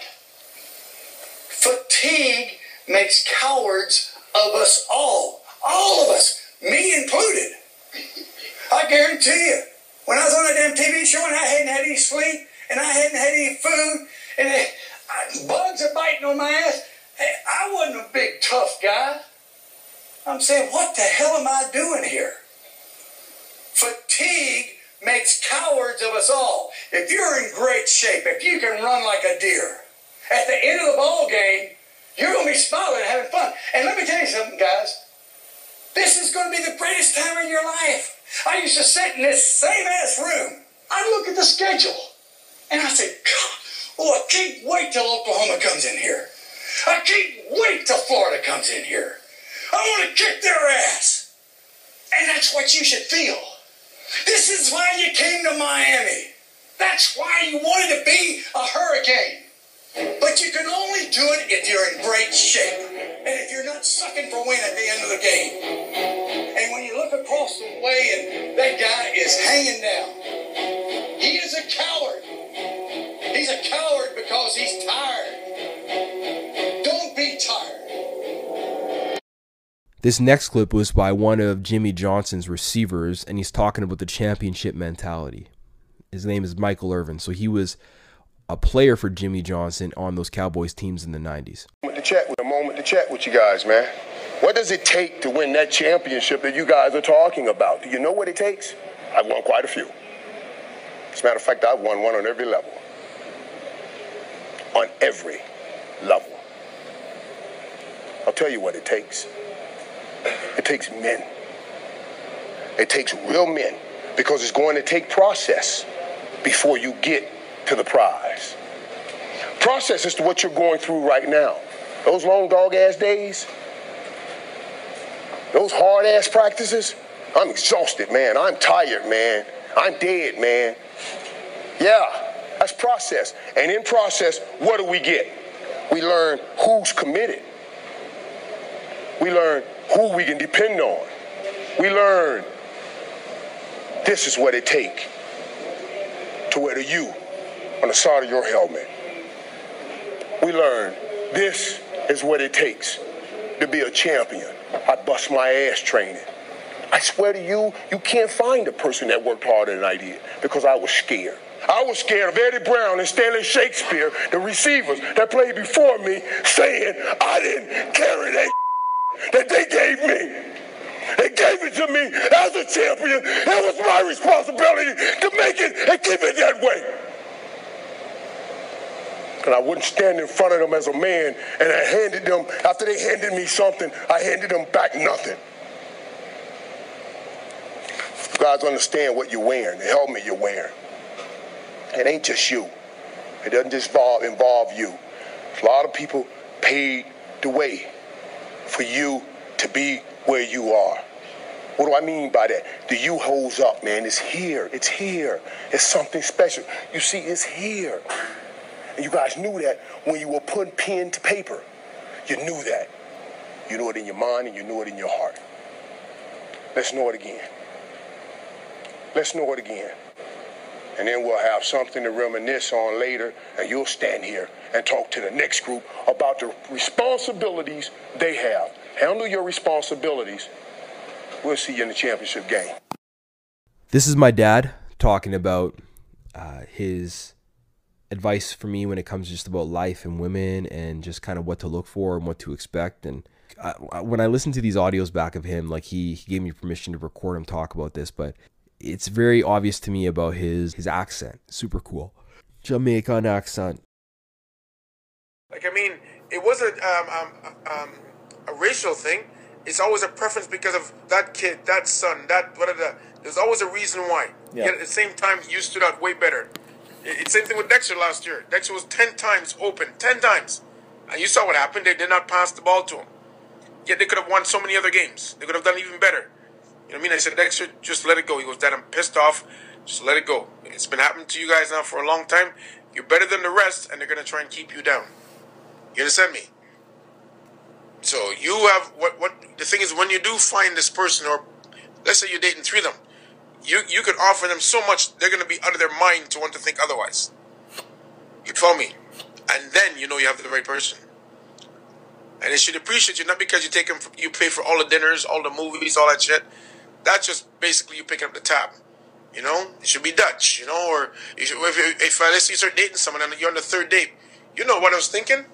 Fatigue makes cowards of us all of us, me included. I guarantee you, when I was on that damn TV show and I hadn't had any sleep, and I hadn't had any food, and bugs are biting on my ass, I wasn't a big tough guy. I'm saying, what the hell am I doing here? Fatigue makes cowards of us all. If you're in great shape, if you can run like a deer, at the end of the ball game, you're going to be smiling and having fun. And let me tell you something, guys. This is going to be the greatest time in your life. I used to sit in this same-ass room. I'd look at the schedule, and I said, God, oh, I can't wait till Oklahoma comes in here. I can't wait till Florida comes in here. I want to kick their ass. And that's what you should feel. This is why you came to Miami. That's why you wanted to be a Hurricane. But you can only do it if you're in great shape. And if you're not sucking for win at the end of the game. And when you look across the way and that guy is hanging down, he is a coward. He's a coward because he's tired. Don't be tired. This next clip was by one of Jimmy Johnson's receivers, and he's talking about the championship mentality. His name is Michael Irvin. So he was a player for Jimmy Johnson on those Cowboys teams in the 90s. A moment to chat with you guys, man. What does it take to win that championship that you guys are talking about? Do you know what it takes? I've won quite a few. As a matter of fact, I've won one on every level. On every level. I'll tell you what it takes. It takes men. It takes real men, because it's going to take process before you get to the prize. Process is to what you're going through right now. Those long dog-ass days, those hard-ass practices, I'm exhausted, man. I'm tired, man. I'm dead, man. Yeah, that's process. And in process, what do we get? We learn who's committed. We learn who we can depend on. We learn this is what it takes to wear the U on the side of your helmet. We learn this is what it takes to be a champion. I bust my ass training. I swear to you, you can't find a person that worked harder than I did, because I was scared. I was scared of Eddie Brown and Stanley Shakespeare, the receivers that played before me, saying I didn't carry that they gave me. They gave it to me as a champion. It was my responsibility to make it and keep it that way. And I wouldn't stand in front of them as a man, and I handed them, after they handed me something, I handed them back nothing. You guys understand what you're wearing, the helmet you're wearing. It ain't just you. It doesn't just involve you. A lot of people paid the way for you to be where you are. What do I mean by that? The you holds up, man. It's here. It's here. It's something special. You see, it's here. And you guys knew that when you were putting pen to paper. You knew that. You knew it in your mind and you knew it in your heart. Let's know it again. Let's know it again. And then we'll have something to reminisce on later, and you'll stand here and talk to the next group about the responsibilities they have. Handle your responsibilities. We'll see you in the championship game. This is my dad talking about his advice for me when it comes just about life and women and just kind of what to look for and what to expect. And when I listen to these audios back of him, like he gave me permission to record him talk about this, but it's very obvious to me about his accent. Super cool. Jamaican accent. Like, I mean, it wasn't a racial thing. It's always a preference because of that kid, that son, that whatever. There's always a reason why. Yeah. Yet at the same time, you stood out way better. It's same thing with Dexter last year. Dexter was 10 times open. 10 times. And you saw what happened. They did not pass the ball to him. Yet they could have won so many other games. They could have done even better. You know what I mean? I said, Dexter, just let it go. He goes, Dad, I'm pissed off. Just let it go. It's been happening to you guys now for a long time. You're better than the rest, and they're going to try and keep you down. You understand me? So you have, what the thing is, when you do find this person, or let's say you're dating 3 of them, you could offer them so much, they're going to be out of their mind to want to think otherwise. You follow me? And then you know you have the right person. And they should appreciate you, not because you take them, you pay for all the dinners, all the movies, all that shit. That's just basically you picking up the tab. You know, it should be Dutch, you know, or you should, if let's say you start dating someone and you're on the 3rd date, you know what I was thinking?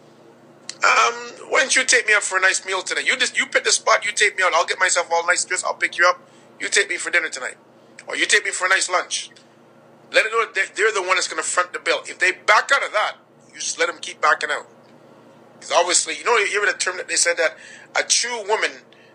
Why don't you take me out for a nice meal tonight? You pick the spot, you take me out. I'll get myself all nice dressed, I'll pick you up. You take me for dinner tonight. Or you take me for a nice lunch. Let it know that they're the one that's going to front the bill. If they back out of that, you just let them keep backing out. Because obviously, you know, you hear the term that they said that a true woman,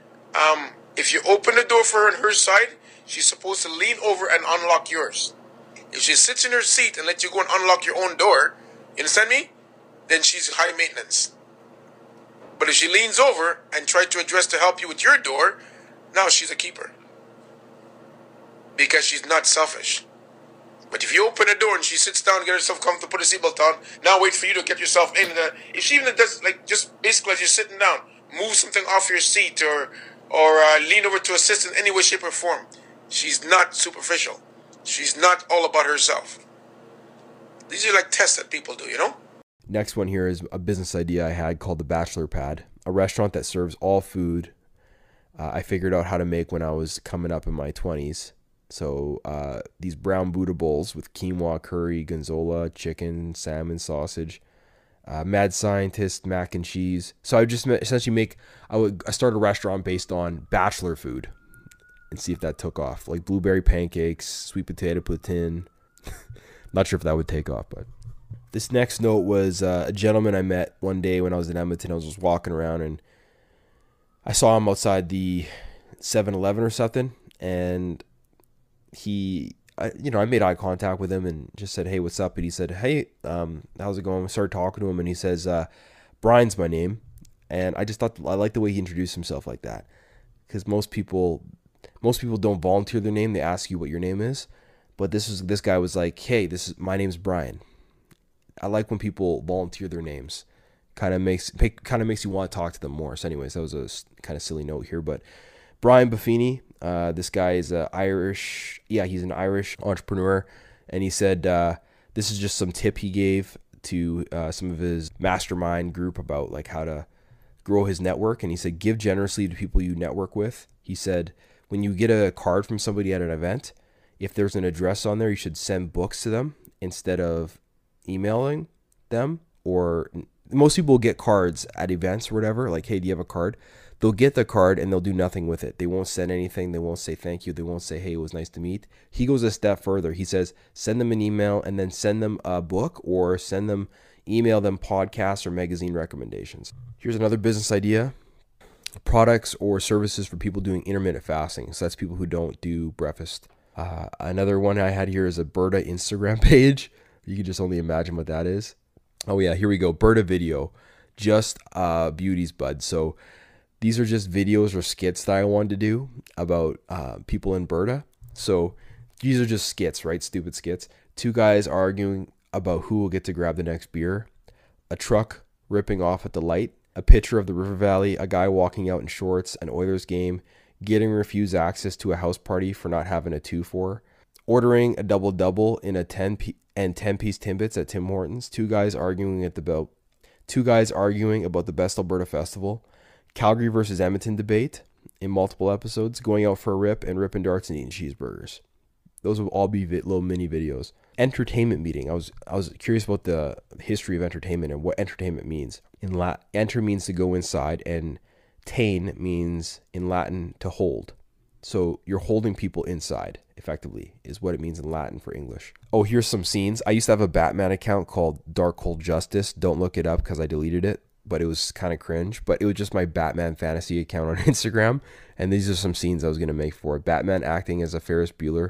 if you open the door for her on her side, she's supposed to lean over and unlock yours. If she sits in her seat and lets you go and unlock your own door, you understand me? Then she's high maintenance. But if she leans over and tries to address to help you with your door, now she's a keeper. Because she's not selfish. But if you open the door and she sits down, get herself comfortable, put a seatbelt on, now wait for you to get yourself in. If she even does, like, just basically as you're sitting down, move something off your seat or lean over to assist in any way, shape, or form. She's not superficial. She's not all about herself. These are like tests that people do, you know? Next one here is a business idea I had called the Bachelor Pad, a restaurant that serves all food I figured out how to make when I was coming up in my 20s. So these brown Buddha bowls with quinoa, curry, gonzola, chicken, salmon, sausage, mad scientist, mac and cheese. So I would just essentially I started a restaurant based on bachelor food and see if that took off. Like blueberry pancakes, sweet potato poutine. Not sure if that would take off, but this next note was a gentleman I met one day when I was in Edmonton. I was just walking around and I saw him outside the 7-Eleven or something, and I made eye contact with him and just said, "Hey, what's up?" And he said, "Hey, how's it going?" I started talking to him, and he says, "Brian's my name," and I just thought I liked the way he introduced himself like that, because most people don't volunteer their name; they ask you what your name is. But this guy was like, "Hey, my name's Brian." I like when people volunteer their names. Kind of makes you want to talk to them more. So anyways, that was a kind of silly note here, but Brian Buffini, this guy is he's an Irish entrepreneur, and he said this is just some tip he gave to some of his mastermind group about like how to grow his network. And he said, give generously to people you network with. He said, when you get a card from somebody at an event, if there's an address on there, you should send books to them instead of emailing them. Or most people get cards at events or whatever, like, hey, do you have a card? They'll get the card and they'll do nothing with it. They won't send anything. They won't say thank you. They won't say, hey, it was nice to meet. He goes a step further. He says, send them an email and then send them a book, or email them podcasts or magazine recommendations. Here's another business idea. Products or services for people doing intermittent fasting. So that's people who don't do breakfast. Another one I had here is a Berta Instagram page. You can just only imagine what that is. Oh yeah, here we go. Berta Video, just beauties, bud. So these are just videos or skits that I wanted to do about people in Berta. So these are just skits, right? Stupid skits. Two guys arguing about who will get to grab the next beer. A truck ripping off at the light. A picture of the river valley. A guy walking out in shorts. An Oilers game. Getting refused access to a house party for not having a 2-4. Ordering a double-double in a 10-piece Timbits at Tim Hortons. Two guys arguing about the Best Alberta Festival. Calgary versus Edmonton debate in multiple episodes. Going out for a rip and ripping darts and eating cheeseburgers. Those will all be little mini videos. Entertainment meeting. I was curious about the history of entertainment and what entertainment means. Enter means to go inside, and tain means in Latin to hold. So you're holding people inside, effectively, is what it means in Latin for English. Oh, here's some scenes. I used to have a Batman account called Dark Cold Justice. Don't look it up because I deleted it, but it was kind of cringe. But it was just my Batman fantasy account on Instagram, and these are some scenes I was going to make for it. Batman acting as Ferris Bueller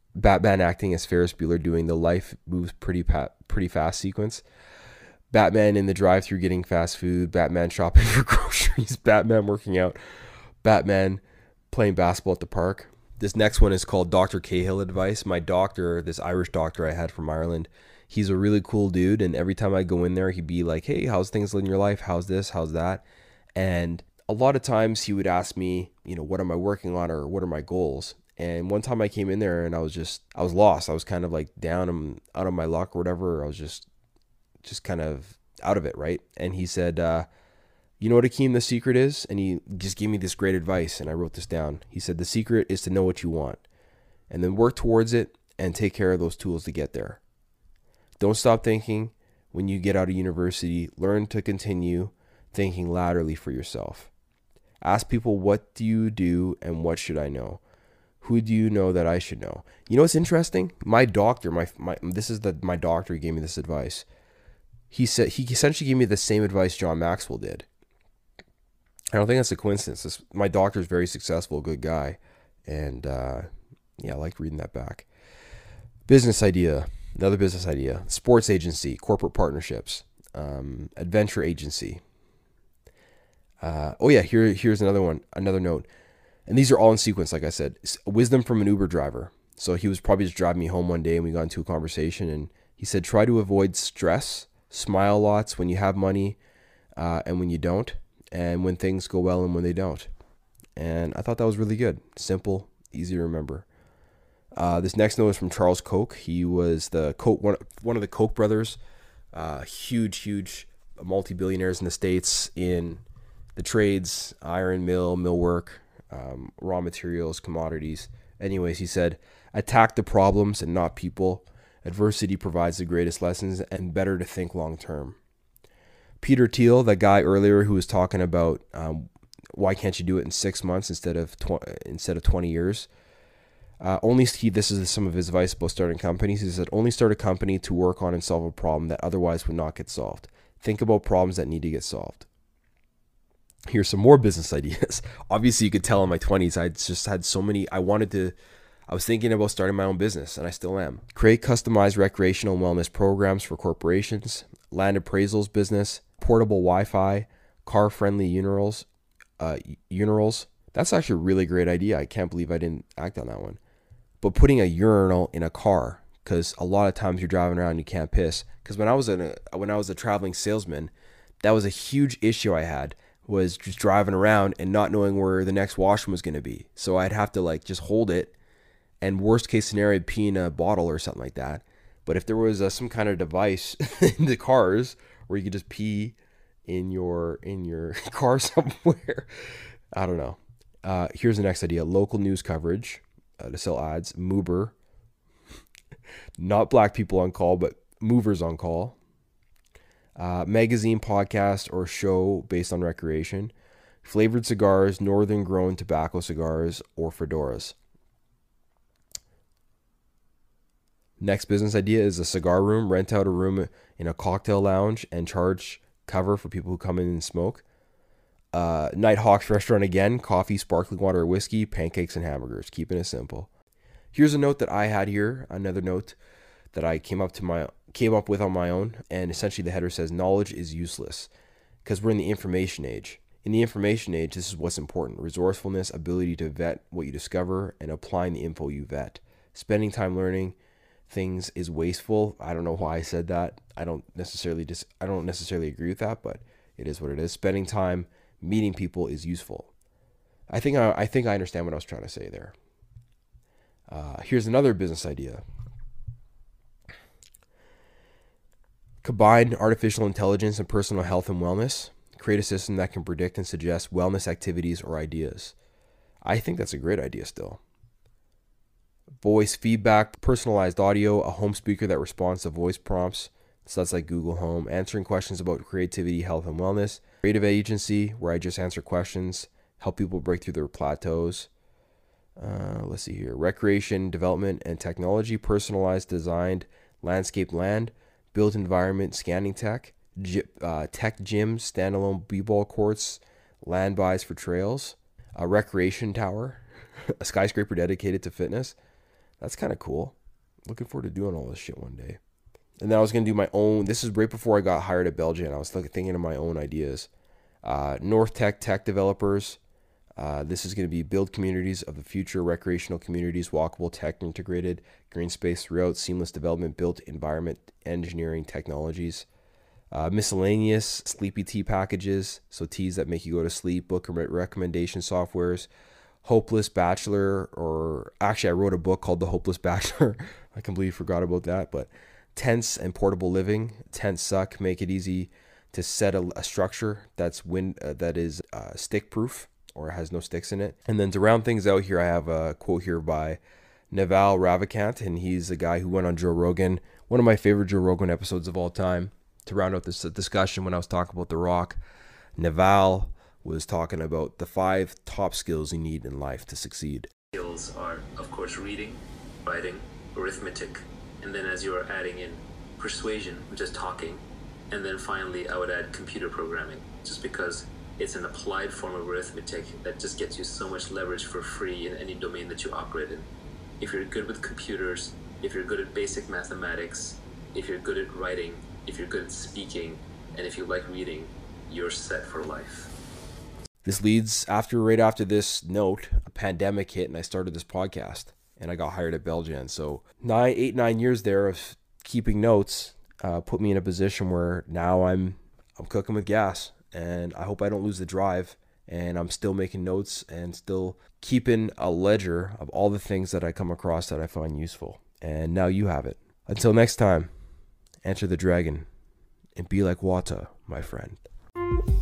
doing the life moves pretty fast sequence. Batman in the drive-thru getting fast food. Batman shopping for groceries. Batman working out. Batman playing basketball at the park. This next one is called Dr. Cahill Advice. My doctor, this Irish doctor I had from Ireland, he's a really cool dude, and every time I go in there, he'd be like, hey, how's things in your life? How's this? How's that? And a lot of times he would ask me, what am I working on, or what are my goals? And one time I came in there and I was lost. I was kind of like down and out of my luck or whatever. I was just kind of out of it, right? And he said, you know what, Akeem, the secret is? And he just gave me this great advice, and I wrote this down. He said, the secret is to know what you want, and then work towards it and take care of those tools to get there. Don't stop thinking when you get out of university. Learn to continue thinking laterally for yourself. Ask people, what do you do and what should I know? Who do you know that I should know? You know what's interesting? My doctor, my doctor gave me this advice. He essentially gave me the same advice John Maxwell did. I don't think that's a coincidence. My doctor's very successful, good guy. And I like reading that back. Business idea. Another business idea. Sports agency. Corporate partnerships. Adventure agency. Here's another one. Another note. And these are all in sequence, like I said. Wisdom from an Uber driver. So he was probably just driving me home one day, and we got into a conversation. And he said, try to avoid stress. Smile lots when you have money and when you don't. And when things go well and when they don't. And I thought that was really good. Simple, easy to remember. This next note is from Charles Koch. He was one of the Koch brothers. Huge multi-billionaires in the States in the trades, iron mill, millwork, raw materials, commodities. Anyways, he said, attack the problems and not people. Adversity provides the greatest lessons and better to think long term. Peter Thiel, that guy earlier who was talking about why can't you do it in 6 months instead of 20 years? This is some of his advice about starting companies. He said, only start a company to work on and solve a problem that otherwise would not get solved. Think about problems that need to get solved. Here's some more business ideas. Obviously, you could tell in my 20s, I just had so many. I was thinking about starting my own business, and I still am. Create customized recreational and wellness programs for corporations, land appraisals business, portable Wi-Fi, car-friendly urinals. That's actually a really great idea. I can't believe I didn't act on that one. But putting a urinal in a car, because a lot of times you're driving around and you can't piss. Because when I was a traveling salesman, that was a huge issue I had, was just driving around and not knowing where the next washroom was going to be. So I'd have to like just hold it, and worst case scenario, I'd pee in a bottle or something like that. But if there was some kind of device in the cars where you could just pee in your car somewhere, I don't know. Here's the next idea: local news coverage to sell ads. Moober, not black people on call, but movers on call. Magazine, podcast, or show based on recreation. Flavored cigars, northern grown tobacco cigars, or fedoras. Next business idea is a cigar room. Rent out a room in a cocktail lounge and charge cover for people who come in and smoke. Nighthawks restaurant again. Coffee, sparkling water, whiskey, pancakes, and hamburgers. Keeping it simple. Here's a note that I had here. Another note that I came up with on my own. And essentially the header says, knowledge is useless. Because we're in the information age. In the information age, this is what's important. Resourcefulness, ability to vet what you discover, and applying the info you vet. Spending time learning things is wasteful. I don't know why I said that. I don't necessarily agree with that, but it is what it is. Spending time meeting people is useful. I think I understand what I was trying to say there. Here's another business idea. Combine artificial intelligence and personal health and wellness. Create a system that can predict and suggest wellness activities or ideas. I think that's a great idea still. Voice feedback, personalized audio, a home speaker that responds to voice prompts. So that's like Google Home. Answering questions about creativity, health, and wellness. Creative agency, where I just answer questions, help people break through their plateaus. Let's see here. Recreation, development, and technology. Personalized, designed, landscape land. Built environment, scanning tech. Tech gyms, standalone b-ball courts. Land buys for trails. A recreation tower. A skyscraper dedicated to fitness. That's kind of cool. Looking forward to doing all this shit one day. And then I was going to do my own. This is right before I got hired at Belgian. I was thinking of my own ideas. North Tech developers. This is going to be build communities of the future, recreational communities, walkable, tech integrated, green space throughout, seamless development, built environment, engineering technologies. Miscellaneous, sleepy tea packages. So teas that make you go to sleep, book recommendation softwares. Hopeless Bachelor, or actually I wrote a book called The Hopeless Bachelor. I completely forgot about that. But tents and portable living. Tents suck. Make it easy to set a structure that is stick proof or has no sticks in it. And then to round things out here, I have a quote here by Naval Ravikant, and he's a guy who went on Joe Rogan, one of my favorite Joe Rogan episodes of all time. To round out this discussion, when I was talking about The Rock, Naval was talking about the 5 top skills you need in life to succeed. Skills are, of course, reading, writing, arithmetic, and then as you are adding in persuasion, which is talking, and then finally I would add computer programming, just because it's an applied form of arithmetic that just gets you so much leverage for free in any domain that you operate in. If you're good with computers, if you're good at basic mathematics, if you're good at writing, if you're good at speaking, and if you like reading, you're set for life. This leads right after this note, a pandemic hit and I started this podcast and I got hired at Belgian. So 9 years there of keeping notes put me in a position where now I'm cooking with gas, and I hope I don't lose the drive, and I'm still making notes and still keeping a ledger of all the things that I come across that I find useful. And now you have it. Until next time, enter the dragon and be like water, my friend.